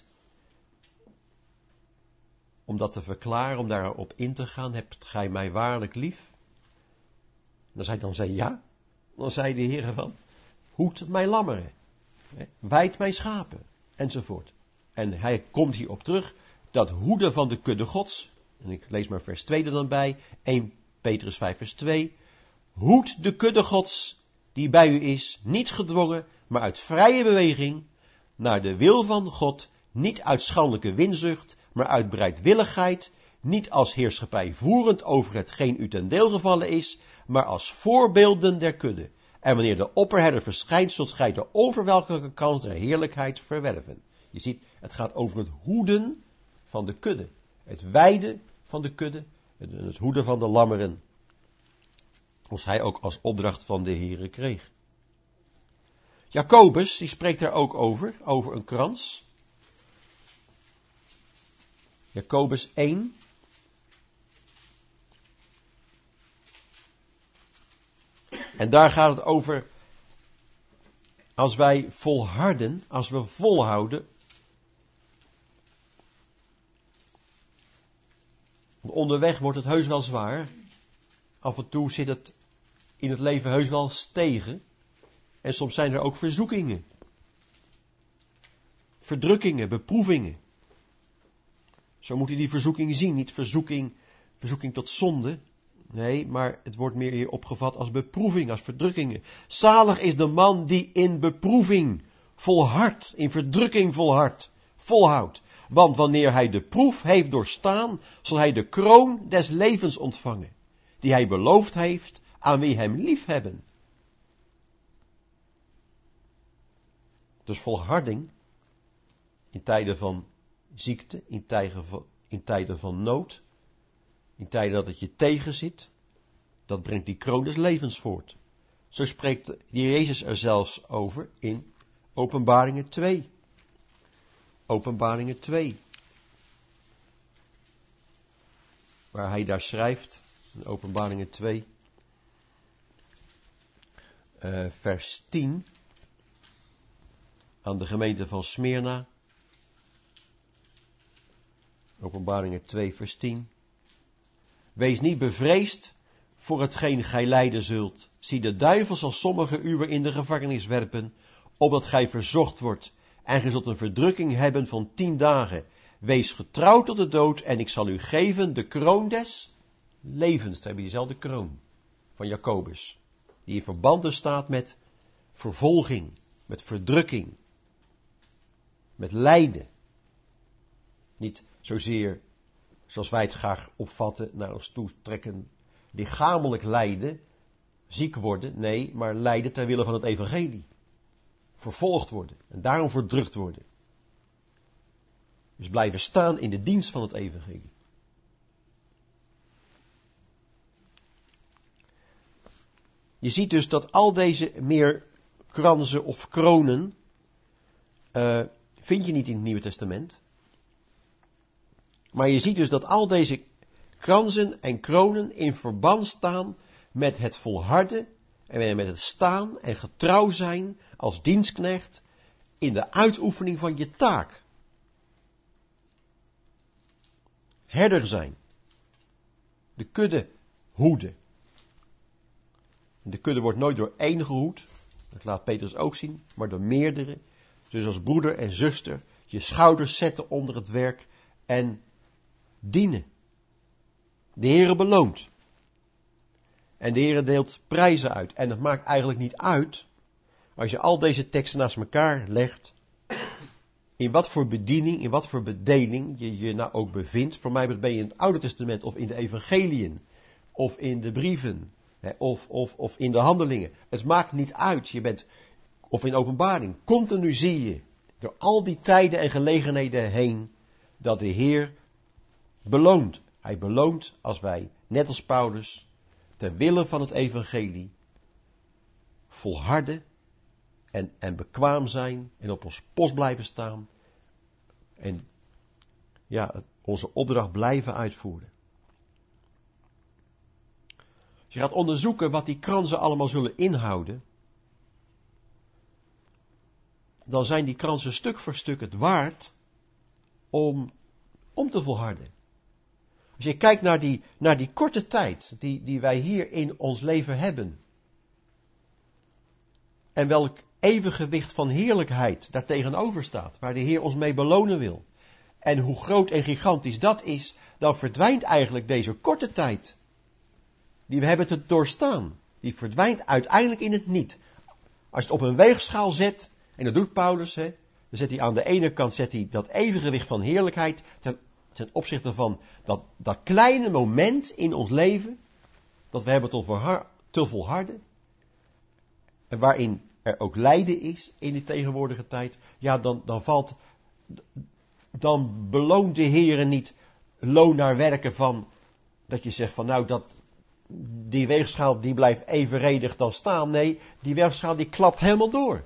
A: om dat te verklaren, om daarop in te gaan: hebt gij mij waarlijk lief? En als hij dan zei ja, dan zei de Heer van: hoed mijn lammeren, wijd mijn schapen, enzovoort. En hij komt hierop terug, dat hoeden van de kudde Gods, en ik lees maar vers 2 er dan bij, 1 Petrus 5 vers 2, hoed de kudde Gods, die bij u is, niet gedwongen, maar uit vrije beweging, naar de wil van God, niet uit schandelijke winzucht, maar uit bereidwilligheid, niet als heerschappij voerend over hetgeen u ten deel gevallen is, maar als voorbeelden der kudde. En wanneer de opperherder verschijnt, zult gij de onverwelkelijke kans der heerlijkheid verwerven. Je ziet, het gaat over het hoeden van de kudde. Het weiden van de kudde, het hoeden van de lammeren. Zoals hij ook als opdracht van de Heere kreeg. Jacobus, die spreekt daar ook over een krans. Jacobus 1. En daar gaat het over, als wij volharden, als we volhouden. Onderweg wordt het heus wel zwaar. Af en toe zit het in het leven heus wel tegen. En soms zijn er ook verzoekingen. Verdrukkingen, beproevingen. Zo moet je die verzoeking zien. Niet verzoeking tot zonde. Nee, maar het wordt meer hier opgevat als beproeving, als verdrukkingen. Zalig is de man die in beproeving volhardt, in verdrukking volhoudt. Want wanneer hij de proef heeft doorstaan, zal hij de kroon des levens ontvangen, die hij beloofd heeft aan wie hem lief hebben. Dus volharding in tijden van ziekte, in tijden van nood, in tijden dat het je tegenzit, dat brengt die kroon des levens voort. Zo spreekt de Jezus er zelfs over in Openbaringen 2. Openbaringen 2. Waar hij daar schrijft, in Openbaringen 2, vers 10, aan de gemeente van Smyrna. Openbaringen 2, vers 10. Wees niet bevreesd voor hetgeen gij lijden zult. Zie, de duivel zal sommige uren in de gevangenis werpen, opdat gij verzocht wordt, en gij zult een verdrukking hebben van 10 dagen. Wees getrouw tot de dood, en ik zal u geven de kroon des levens. Dan heb je diezelfde kroon van Jacobus, die in verband staat met vervolging, met verdrukking, met lijden. Niet zozeer, zoals wij het graag opvatten, naar ons toe trekken, lichamelijk lijden, ziek worden, nee, maar lijden ter wille van het evangelie. Vervolgd worden en daarom verdrukt worden. Dus blijven staan in de dienst van het evangelie. Je ziet dus dat al deze meer kransen of kronen vind je niet in het Nieuwe Testament. Maar je ziet dus dat al deze kransen en kronen in verband staan met het volharden en met het staan en getrouw zijn als dienstknecht in de uitoefening van je taak. Herder zijn. De kudde hoeden. De kudde wordt nooit door één gehoed, dat laat Petrus ook zien, maar door meerdere. Dus als broeder en zuster je schouders zetten onder het werk en dienen. De Heere beloont. En de Heere deelt prijzen uit. En het maakt eigenlijk niet uit, als je al deze teksten naast elkaar legt, in wat voor bediening, in wat voor bedeling je je nou ook bevindt. Voor mij ben je in het Oude Testament of in de evangeliën, of in de brieven, of in de handelingen. Het maakt niet uit, je bent, of in openbaring. Continu zie je, door al die tijden en gelegenheden heen, dat de Heer beloont. Hij beloont als wij, net als Paulus, ter wille van het evangelie, volharden en bekwaam zijn en op ons post blijven staan. En ja, onze opdracht blijven uitvoeren. Als je gaat onderzoeken wat die kransen allemaal zullen inhouden, dan zijn die kransen stuk voor stuk het waard om te volharden. Als je kijkt naar die korte tijd die wij hier in ons leven hebben, en welk evengewicht van heerlijkheid daar tegenover staat, waar de Heer ons mee belonen wil, en hoe groot en gigantisch dat is, dan verdwijnt eigenlijk deze korte tijd die we hebben te doorstaan. Die verdwijnt uiteindelijk in het niet. Als je het op een weegschaal zet, en dat doet Paulus, dan zet hij aan de ene kant dat evengewicht van heerlijkheid ten opzichte van dat kleine moment in ons leven, dat we hebben te volharden, en waarin er ook lijden is in die tegenwoordige tijd, ja, dan beloont de Heer niet loon naar werken van, dat je zegt van nou, die weegschaal die blijft evenredig dan staan. Nee, die weegschaal die klapt helemaal door.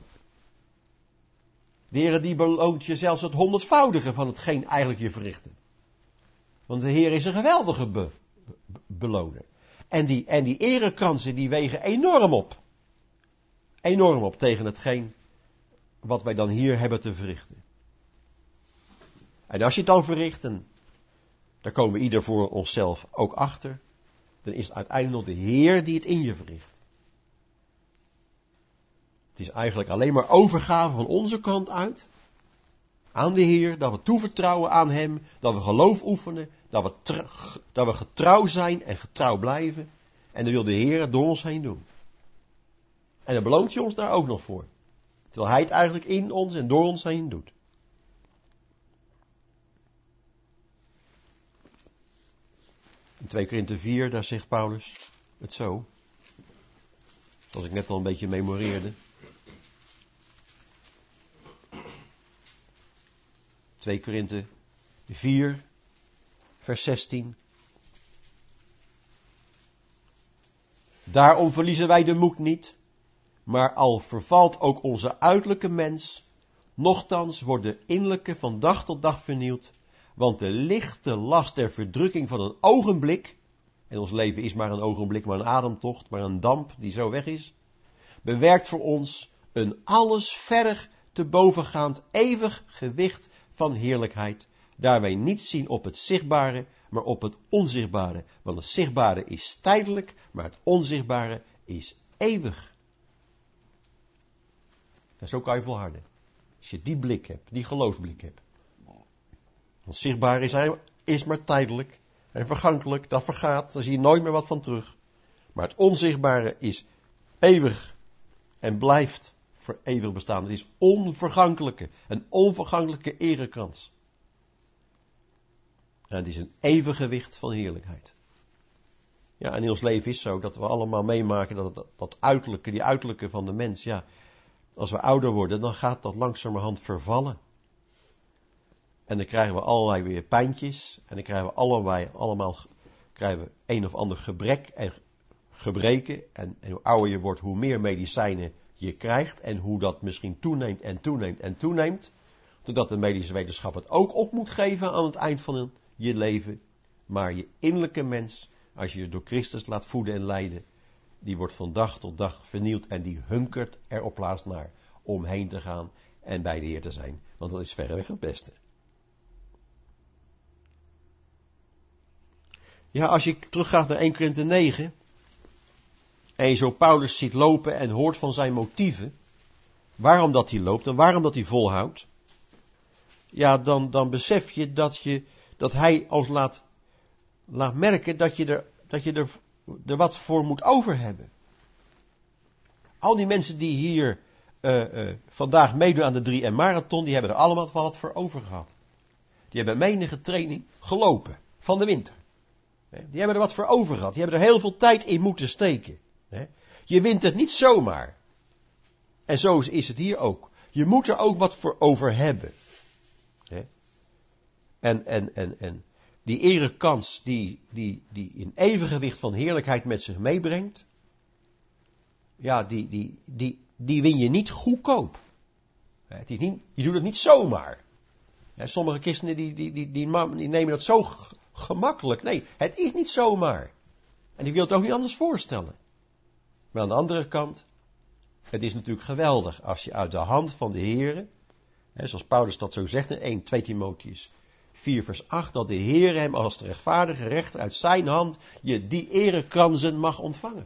A: De Heer die beloont je zelfs het 100-voudige van hetgeen eigenlijk je verrichtte. Want de Heer is een geweldige beloner. En die erekransen die wegen enorm op. Enorm op tegen hetgeen wat wij dan hier hebben te verrichten. En als je het dan verricht, en daar komen we ieder voor onszelf ook achter, dan is het uiteindelijk nog de Heer die het in je verricht. Het is eigenlijk alleen maar overgave van onze kant uit aan de Heer, dat we toevertrouwen aan Hem, dat we geloof oefenen, dat we getrouw zijn en getrouw blijven. En dan wil de Heer het door ons heen doen. En dan beloont hij ons daar ook nog voor. Terwijl Hij het eigenlijk in ons en door ons heen doet. In 2 Korinthe 4, daar zegt Paulus het zo. Zoals ik net al een beetje memoreerde. 2 Korinthe 4, vers 16. Daarom verliezen wij de moed niet, maar al vervalt ook onze uiterlijke mens, nochtans wordt de innerlijke van dag tot dag vernieuwd, want de lichte last der verdrukking van een ogenblik, en ons leven is maar een ogenblik, maar een ademtocht, maar een damp die zo weg is, bewerkt voor ons een alles verder te bovengaand eeuwig gewicht van heerlijkheid, daar wij niet zien op het zichtbare, maar op het onzichtbare. Want het zichtbare is tijdelijk, maar het onzichtbare is eeuwig. En zo kan je volharden. Als je die blik hebt, die geloofsblik hebt. Want zichtbaar is maar tijdelijk en vergankelijk, dat vergaat, daar zie je nooit meer wat van terug. Maar het onzichtbare is eeuwig en blijft voor eeuwig bestaan. Het is een onvergankelijke erekrans. En het is een evengewicht van heerlijkheid. Ja, en in ons leven is het zo dat we allemaal meemaken dat uiterlijke, die uiterlijke van de mens, ja, als we ouder worden, dan gaat dat langzamerhand vervallen. En dan krijgen we allerlei weer pijntjes. En dan krijgen we allemaal een of ander gebrek en gebreken. En hoe ouder je wordt, hoe meer medicijnen je krijgt. En hoe dat misschien toeneemt en toeneemt en toeneemt. Totdat de medische wetenschap het ook op moet geven aan het eind van je leven. Maar je innerlijke mens, als je je door Christus laat voeden en leiden, die wordt van dag tot dag vernieuwd. En die hunkert er op plaats naar om heen te gaan en bij de Heer te zijn. Want dat is verreweg het beste. Ja, als je teruggaat naar 1 Korinthe 9 en je zo Paulus ziet lopen en hoort van zijn motieven, waarom dat hij loopt en waarom dat hij volhoudt, ja, dan besef je dat hij ons laat merken dat je er wat voor moet over hebben. Al die mensen die hier vandaag meedoen aan de 3M Marathon, die hebben er allemaal wat voor over gehad. Die hebben menige training gelopen van de winter. Die hebben er wat voor over gehad. Die hebben er heel veel tijd in moeten steken. Je wint het niet zomaar. En zo is het hier ook. Je moet er ook wat voor over hebben. En die erekans die in evengewicht van heerlijkheid met zich meebrengt, ja, die win je niet goedkoop. Het is niet, je doet het niet zomaar. Sommige christenen die nemen dat zo gemakkelijk. Nee, het is niet zomaar. En ik wil het ook niet anders voorstellen. Maar aan de andere kant, het is natuurlijk geweldig als je uit de hand van de Heere, zoals Paulus dat zo zegt in 2 Timotheüs 4 vers 8, dat de Heere hem als de rechtvaardige rechter uit zijn hand je die erekransen mag ontvangen.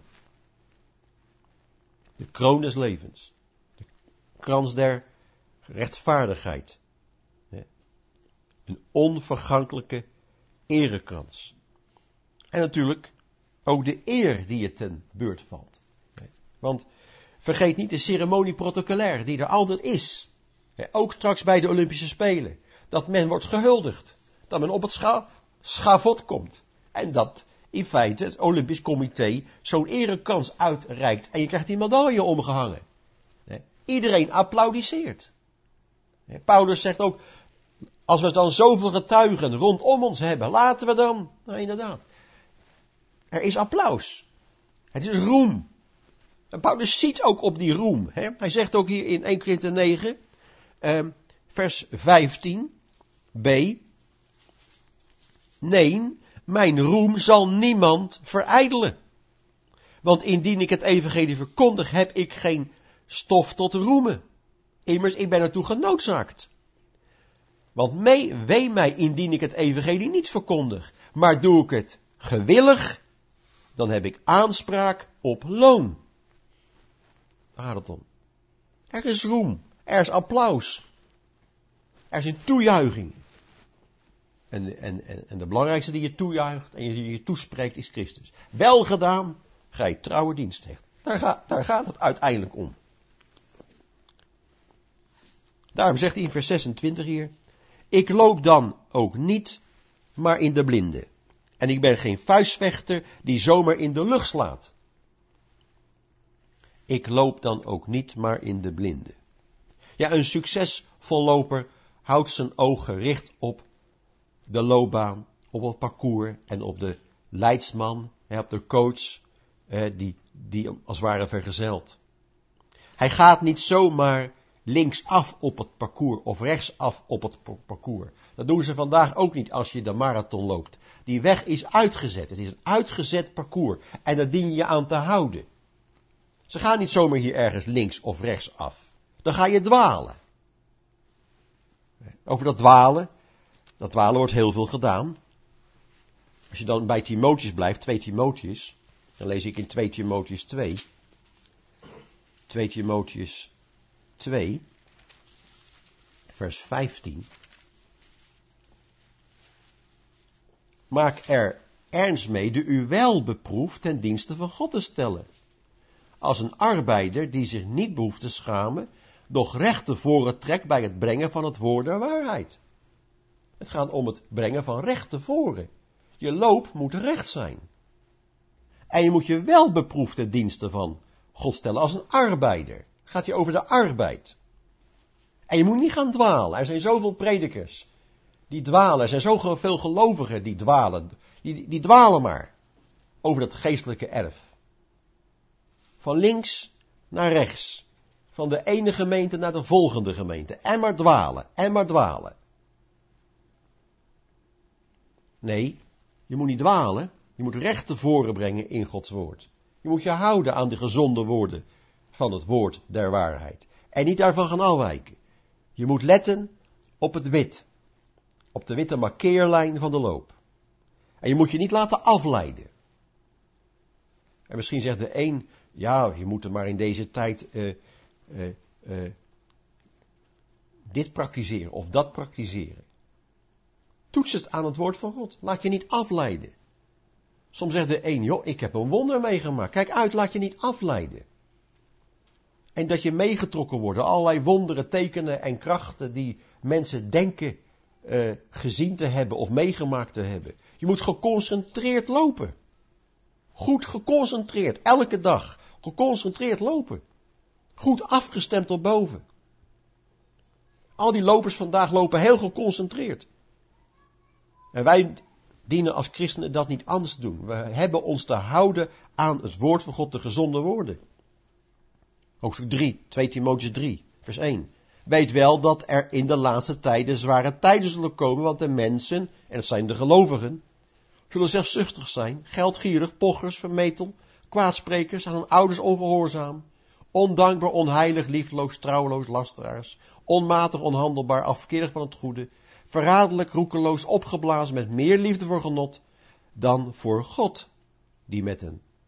A: De kroon des levens. De krans der rechtvaardigheid. Een onvergankelijke erekrans. En natuurlijk ook de eer die je ten beurt valt. Want vergeet niet de ceremonie protocolaire die er altijd is. Ook straks bij de Olympische Spelen. Dat men wordt gehuldigd. Dat men op het schavot komt. En dat in feite het Olympisch Comité zo'n erekrans uitreikt. En je krijgt die medaille omgehangen. Iedereen applaudisseert. Paulus zegt ook, als we dan zoveel getuigen rondom ons hebben, laten we dan, nou inderdaad, er is applaus. Het is roem. En Paulus ziet ook op die roem. Hij zegt ook hier in 1 Korinthe 9, vers 15b. Nee, mijn roem zal niemand verijdelen. Want indien ik het evangelie verkondig, heb ik geen stof tot roemen. Immers, ik ben ertoe genoodzaakt. Want wee mij indien ik het evangelie niet verkondig. Maar doe ik het gewillig, dan heb ik aanspraak op loon. Daar gaat het om. Er is roem, er is applaus. Er zijn toejuichingen. En de belangrijkste die je toejuicht en die je toespreekt is Christus. Wel gedaan, gij trouwe dienstknecht. Daar gaat het uiteindelijk om. Daarom zegt hij in vers 26 hier, ik loop dan ook niet, maar in de blinde. En ik ben geen vuistvechter die zomaar in de lucht slaat. Ik loop dan ook niet, maar in de blinde. Ja, een succesvol loper houdt zijn oog gericht op de loopbaan, op het parcours en op de leidsman, op de coach, die als het ware vergezelt. Hij gaat niet zomaar linksaf op het parcours of rechtsaf op het parcours. Dat doen ze vandaag ook niet als je de marathon loopt. Die weg is uitgezet. Het is een uitgezet parcours. En daar dien je je aan te houden. Ze gaan niet zomaar hier ergens links of rechts af. Dan ga je dwalen. Over dat dwalen wordt heel veel gedaan. Als je dan bij Timotheus blijft, 2 Timotheus, dan lees ik in 2 Timotheus 2. 2 Timotheus 2, vers 15. Maak er ernst mee de u wel beproeft ten dienste van God te stellen. Als een arbeider die zich niet behoeft te schamen, doch recht tevoren trekt bij het brengen van het woord der waarheid. Het gaat om het brengen van recht tevoren. Je loop moet recht zijn. En je moet je wel beproefd ten dienste van God stellen als een arbeider. Het gaat hier over de arbeid. En je moet niet gaan dwalen. Er zijn zoveel predikers die dwalen. Er zijn zoveel gelovigen die dwalen. Die dwalen maar over dat geestelijke erf. Van links naar rechts. Van de ene gemeente naar de volgende gemeente. En maar dwalen. En maar dwalen. Nee, je moet niet dwalen. Je moet recht tevoren brengen in Gods woord. Je moet je houden aan de gezonde woorden van het woord der waarheid. En niet daarvan gaan afwijken. Je moet letten op het wit. Op de witte markeerlijn van de loop. En je moet je niet laten afleiden. En misschien zegt de een, ja, je moet er maar in deze tijd dit praktiseren of dat praktiseren. Toets het aan het woord van God. Laat je niet afleiden. Soms zegt de een, joh, ik heb een wonder meegemaakt. Kijk uit, laat je niet afleiden. En dat je meegetrokken wordt door allerlei wonderen, tekenen en krachten die mensen denken gezien te hebben of meegemaakt te hebben. Je moet geconcentreerd lopen. Goed geconcentreerd, elke dag. Geconcentreerd lopen. Goed afgestemd op boven. Al die lopers vandaag lopen heel geconcentreerd. En wij dienen als christenen dat niet anders doen. We hebben ons te houden aan het woord van God, de gezonde woorden. Hoofdstuk 3, 2 Timotheüs 3, vers 1. Weet wel dat er in de laatste tijden zware tijden zullen komen, want de mensen, en dat zijn de gelovigen, zullen zelfzuchtig zijn, geldgierig, pochers, vermetel, kwaadsprekers, aan hun ouders ongehoorzaam, ondankbaar, onheilig, liefdeloos, trouweloos, lasteraars, onmatig, onhandelbaar, afkerig van het goede, verraderlijk, roekeloos, opgeblazen met meer liefde voor genot dan voor God, die met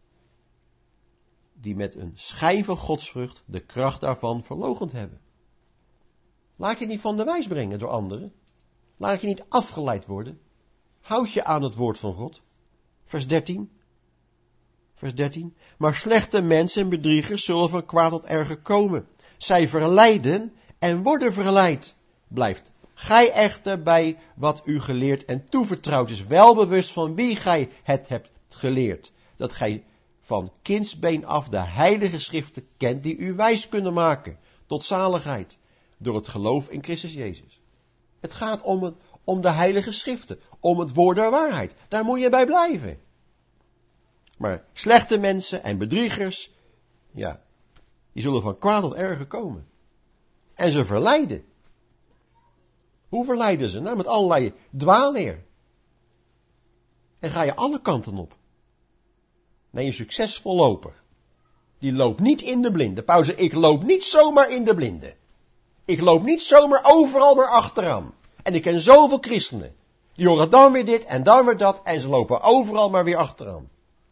A: een schijn van godsvrucht de kracht daarvan verloochend hebben. Laat je niet van de wijs brengen door anderen. Laat je niet afgeleid worden. Houd je aan het woord van God. Vers 13. Vers 13. Maar slechte mensen en bedriegers zullen van kwaad tot erger komen. Zij verleiden en worden verleid. Blijft gij echter bij wat u geleerd en toevertrouwd is, wel bewust van wie gij het hebt geleerd. Dat gij van kindsbeen af de heilige schriften kent die u wijs kunnen maken tot zaligheid door het geloof in Christus Jezus. Het gaat om de heilige schriften, om het woord der waarheid. Daar moet je bij blijven. Maar slechte mensen en bedriegers, ja, die zullen van kwaad tot erger komen. En ze verleiden. Hoe verleiden ze? Nou, met allerlei dwaalleer. En ga je alle kanten op. Nee, een succesvol loper. Die loopt niet in de blinde. Paulus zegt, ik loop niet zomaar in de blinde. Ik loop niet zomaar overal maar achteraan. En ik ken zoveel christenen. Die horen dan weer dit en dan weer dat. En ze lopen overal maar weer achteraan.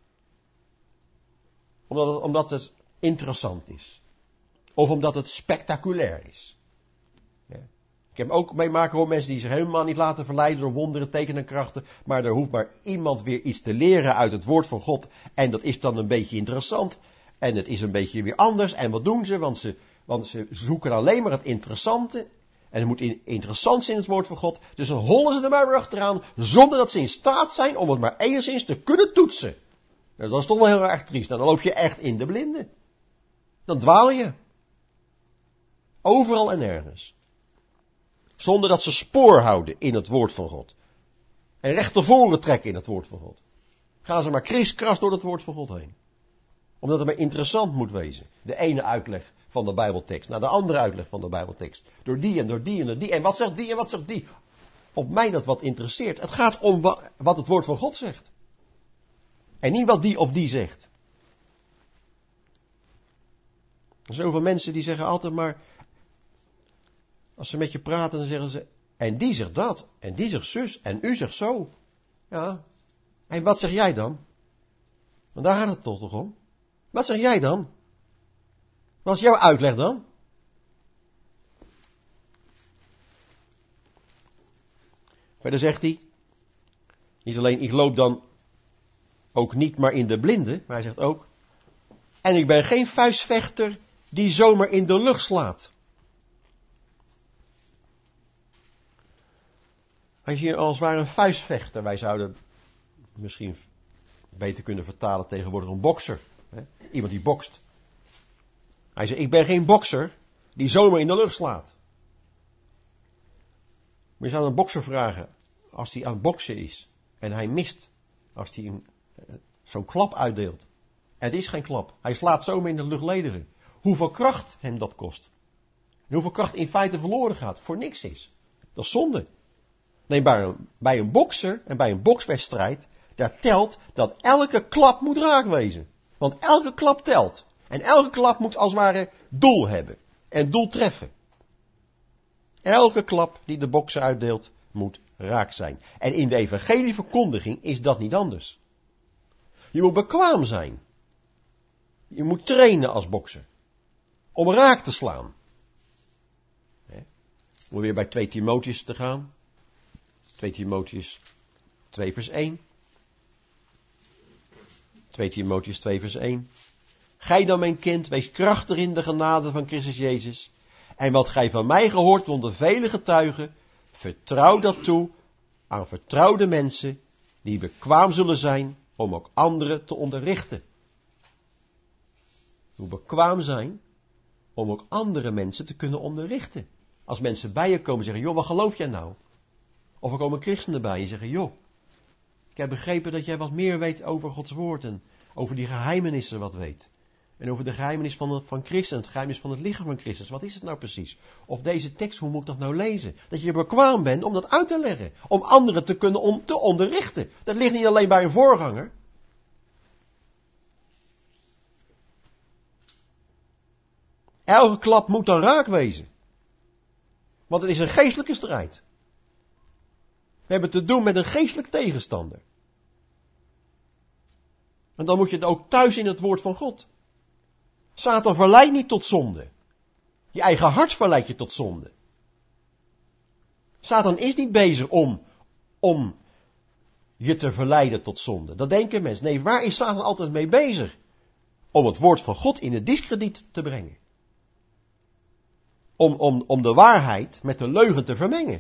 A: Omdat het interessant is. Of omdat het spectaculair is. Ja. Ik heb ook meemaken hoor mensen die zich helemaal niet laten verleiden door wonderen, tekenen en krachten. Maar er hoeft maar iemand weer iets te leren uit het woord van God. En dat is dan een beetje interessant. En het is een beetje weer anders. En wat doen ze? Want ze zoeken alleen maar het interessante. En er moet interessant zijn in het woord van God. Dus dan hollen ze er maar weer achteraan. Zonder dat ze in staat zijn om het maar enigszins te kunnen toetsen. Dus dat is toch wel heel erg triest. Dan loop je echt in de blinde. Dan dwaal je. Overal en ergens. Zonder dat ze spoor houden in het woord van God. En recht tevoren trekken in het woord van God. Gaan ze maar kriskras door het woord van God heen. Omdat het maar interessant moet wezen. De ene uitleg van de Bijbeltekst naar de andere uitleg van de Bijbeltekst. Door die en door die en door die. En wat zegt die en wat zegt die? Op mij dat wat interesseert. Het gaat om wat het woord van God zegt. En niet wat die of die zegt. Er zijn zoveel mensen die zeggen altijd maar, als ze met je praten, dan zeggen ze, en die zegt dat, en die zegt zus, en u zegt zo. Ja, en wat zeg jij dan? Want daar gaat het toch om? Wat zeg jij dan? Wat is jouw uitleg dan? Verder zegt hij, niet alleen ik loop dan ook niet maar in de blinde, maar hij zegt ook, en ik ben geen vuistvechter die zomaar in de lucht slaat. Hij is hier als het ware een vuistvechter. Wij zouden misschien beter kunnen vertalen tegenwoordig een bokser. Hè? Iemand die bokst. Hij zegt, ik ben geen bokser die zomaar in de lucht slaat. Maar je zou een bokser vragen, als hij aan het boksen is en hij mist, als hij zo'n klap uitdeelt. En het is geen klap. Hij slaat zomaar in de luchtlederen. Hoeveel kracht hem dat kost. En hoeveel kracht in feite verloren gaat. Voor niks is. Dat is zonde. Nee, bij een bokser en bij een bokswedstrijd, daar telt dat elke klap moet raak wezen. Want elke klap telt. En elke klap moet als het ware doel hebben. En doel treffen. Elke klap die de bokser uitdeelt, moet raak zijn. En in de evangelieverkondiging is dat niet anders. Je moet bekwaam zijn. Je moet trainen als bokser. Om raak te slaan. Om weer bij 2 Timotheus te gaan. 2 Timotheus 2 vers 1. 2 Timotheus 2 vers 1. Gij dan, mijn kind, wees krachtig in de genade van Christus Jezus. En wat gij van mij gehoord onder vele getuigen, vertrouw dat toe aan vertrouwde mensen, die bekwaam zullen zijn om ook anderen te onderrichten. Hoe bekwaam zijn om ook andere mensen te kunnen onderrichten. Als mensen bij je komen en zeggen, joh, wat geloof jij nou? Of er komen christenen bij je en zeggen, joh, ik heb begrepen dat jij wat meer weet over Gods woord en over die geheimenissen wat weet. En over de geheimenis van Christus en het geheimenis van het lichaam van Christus. Wat is het nou precies? Of deze tekst, hoe moet ik dat nou lezen? Dat je bekwaam bent om dat uit te leggen. Om anderen te kunnen te onderrichten. Dat ligt niet alleen bij een voorganger. Elke klap moet dan raak wezen. Want het is een geestelijke strijd. We hebben te doen met een geestelijk tegenstander. En dan moet je het ook thuis in het woord van God. Satan verleidt niet tot zonde. Je eigen hart verleidt je tot zonde. Satan is niet bezig om je te verleiden tot zonde. Dat denken mensen. Nee, waar is Satan altijd mee bezig? Om het woord van God in het diskrediet te brengen. Om de waarheid met de leugen te vermengen.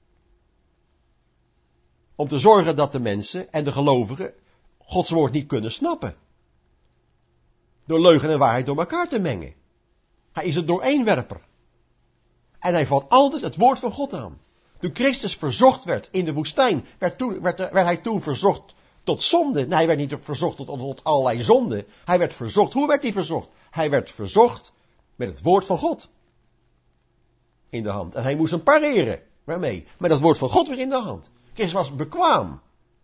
A: Om te zorgen dat de mensen en de gelovigen Gods woord niet kunnen snappen. Door leugen en waarheid door elkaar te mengen. Hij is een dooreenwerper. En hij valt altijd het woord van God aan. Toen Christus verzocht werd in de woestijn, werd hij toen verzocht tot zonde. Nee, hij werd niet verzocht tot allerlei zonde. Hij werd verzocht. Hoe werd hij verzocht? Hij werd verzocht met het woord van God in de hand. En hij moest hem pareren. Waarmee? Met het woord van God weer in de hand. Christus was bekwaam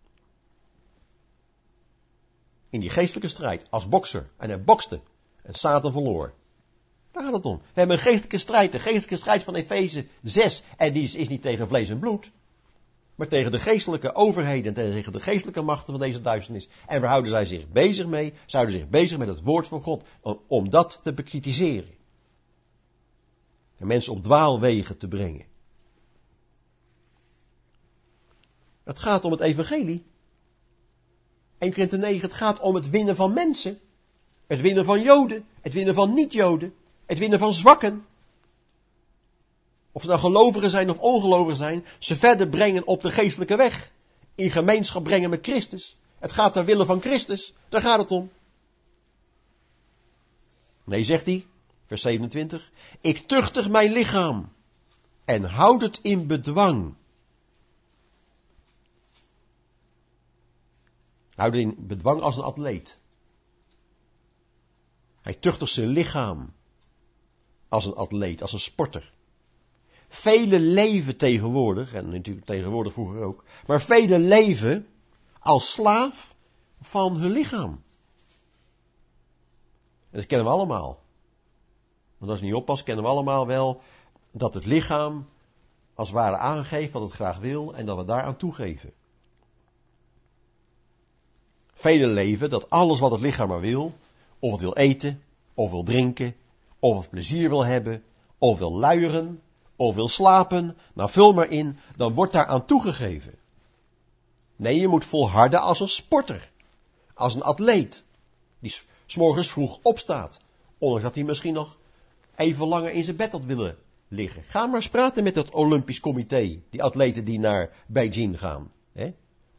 A: in die geestelijke strijd als bokser. En hij bokste. En Satan verloor. Daar gaat het om. We hebben een geestelijke strijd. De geestelijke strijd van Efeze 6. En die is niet tegen vlees en bloed. Maar tegen de geestelijke overheden. En tegen de geestelijke machten van deze duisternis. En waar houden zij zich bezig mee? Ze houden zich bezig met het woord van God. Om dat te bekritiseren. En mensen op dwaalwegen te brengen. Het gaat om het evangelie. 1 Korinthe 9, het gaat om het winnen van mensen. Het winnen van Joden. Het winnen van niet-Joden. Het winnen van zwakken. Of ze nou gelovigen zijn of ongelovigen zijn. Ze verder brengen op de geestelijke weg. In gemeenschap brengen met Christus. Het gaat ter wille van Christus. Daar gaat het om. Nee, zegt hij. Vers 27. Ik tuchtig mijn lichaam. En houd het in bedwang. Houd het in bedwang als een atleet. Hij tuchtigt zijn lichaam. Als een atleet, als een sporter. Velen leven tegenwoordig, en natuurlijk tegenwoordig vroeger ook, maar velen leven als slaaf van hun lichaam. En dat kennen we allemaal. Want als je niet oppast, kennen we allemaal wel dat het lichaam als het ware aangeeft wat het graag wil en dat we daaraan toegeven. Velen leven dat alles wat het lichaam maar wil, of het wil eten, of wil drinken, of het plezier wil hebben, of wil luieren, of wil slapen, nou vul maar in, dan wordt daar aan toegegeven. Nee, je moet volharden als een sporter, als een atleet, die 's morgens vroeg opstaat, ondanks dat hij misschien nog even langer in zijn bed had willen liggen. Ga maar eens praten met het Olympisch Comité, die atleten die naar Beijing gaan. Hè?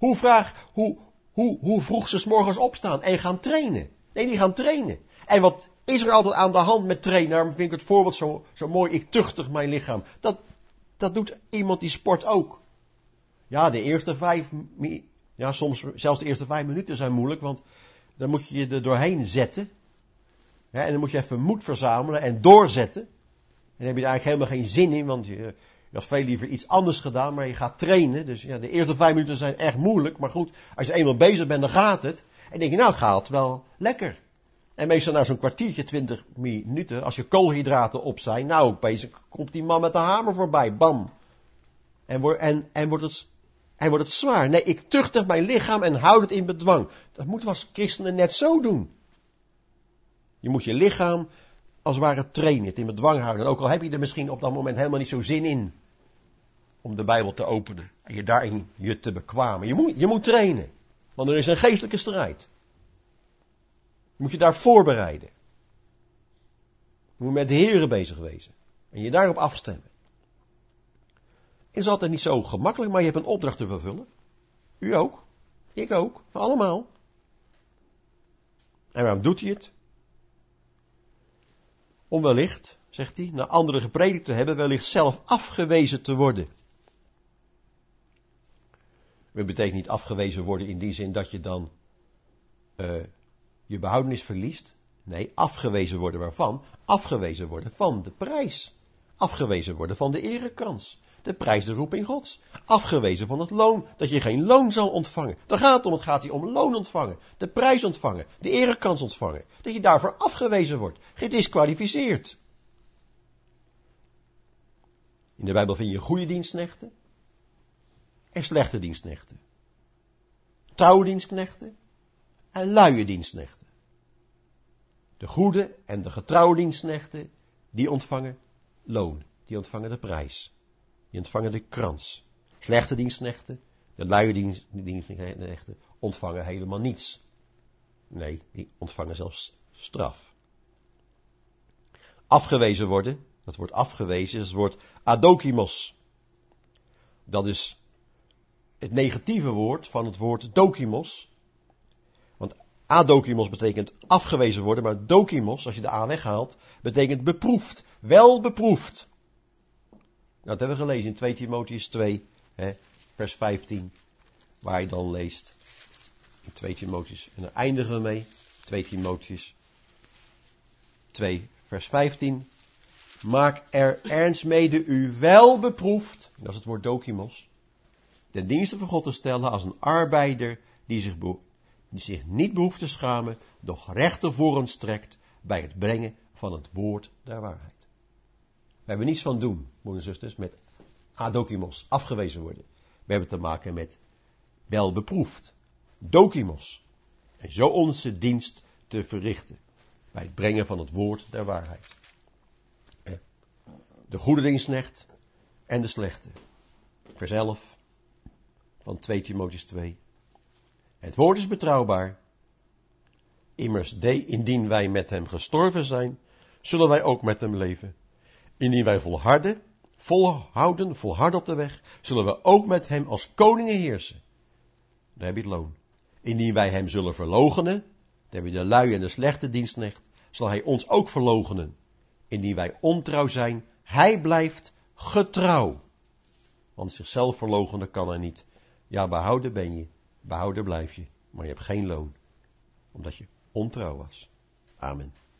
A: Hoe vroeg ze 's morgens opstaan en gaan trainen. Nee, die gaan trainen. En wat is er altijd aan de hand met trainen? Daarom vind ik het voorbeeld zo mooi. Ik tuchtig mijn lichaam. Dat doet iemand die sport ook. Ja, soms zelfs de eerste 5 minuten zijn moeilijk, want dan moet je je er doorheen zetten. Ja, en dan moet je even moed verzamelen en doorzetten. En dan heb je er eigenlijk helemaal geen zin in, want je had veel liever iets anders gedaan, maar je gaat trainen. Dus ja, de eerste 5 minuten zijn echt moeilijk. Maar goed, als je eenmaal bezig bent, dan gaat het. En dan denk je, nou, het gaat wel lekker. En meestal na zo'n kwartiertje, 20 minuten, als je koolhydraten op zijn, nou, opeens komt die man met de hamer voorbij, bam. En wordt het zwaar. Nee, ik tuchtig mijn lichaam en houd het in bedwang. Dat moeten we als christenen net zo doen. Je moet je lichaam als het ware trainen, het in bedwang houden. En ook al heb je er misschien op dat moment helemaal niet zo zin in. om de Bijbel te openen en je daarin je te bekwamen. Je moet trainen, want er is een geestelijke strijd. Je moet je daar voorbereiden. Je moet met de Heere bezig wezen en je daarop afstemmen. Het is altijd niet zo gemakkelijk, maar je hebt een opdracht te vervullen. U ook, ik ook, allemaal. En waarom doet hij het? Om wellicht, zegt hij, naar anderen gepredikt te hebben, wellicht zelf afgewezen te worden. Dat betekent niet afgewezen worden in die zin dat je dan je behoudenis verliest. Nee, afgewezen worden waarvan? Afgewezen worden van de prijs. Afgewezen worden van de erekrans. De prijs de roeping Gods. Afgewezen van het loon, dat je geen loon zal ontvangen. Daar gaat het om, het gaat hier om loon ontvangen. De prijs ontvangen, de erekrans ontvangen. Dat je daarvoor afgewezen wordt, gedisqualificeerd. In de Bijbel vind je goede dienstnechten en slechte dienstnechten. Trouwe dienstknechten en luie dienstknechten. De goede en de getrouwe dienstknechten, die ontvangen loon, die ontvangen de prijs. Die ontvangen de krans. Slechte dienstknechten, de luie dienstknechten, ontvangen helemaal niets. Nee, die ontvangen zelfs straf. Afgewezen worden, dat woord afgewezen, is het woord adokimos. Dat is het negatieve woord van het woord dokimos. Want adokimos betekent afgewezen worden, maar dokimos, als je de A weghaalt, betekent beproefd, wel beproefd. Nou, dat hebben we gelezen in 2 Timotheüs 2, vers 15, waar je dan leest in 2 Timotheüs. En daar eindigen we mee, 2 Timotheüs 2, vers 15. Maak er ernst mede u wel beproefd, dat is het woord dokimos, ten dienste van God te stellen als een arbeider die zich niet behoeft te schamen, doch recht tevoren strekt bij het brengen van het woord der waarheid. We hebben niets van doen, broeders en zusters, met adokimos, afgewezen worden. We hebben te maken met wel beproefd, dokimos. En zo onze dienst te verrichten, bij het brengen van het woord der waarheid. De goede dienstknecht en de slechte. Vers 11 van 2 Timotheüs 2. Het woord is betrouwbaar. Immers, indien wij met hem gestorven zijn, zullen wij ook met hem leven. Indien wij volhouden op de weg, zullen we ook met hem als koningen heersen. Daar heb je het loon. Indien wij hem zullen verloochenen, dan heb je de luie en de slechte dienstknecht, zal hij ons ook verloochenen. Indien wij ontrouw zijn, hij blijft getrouw. Want zichzelf verloochenen kan hij niet. Ja, behouden ben je, behouden blijf je, maar je hebt geen loon, omdat je ontrouw was. Amen.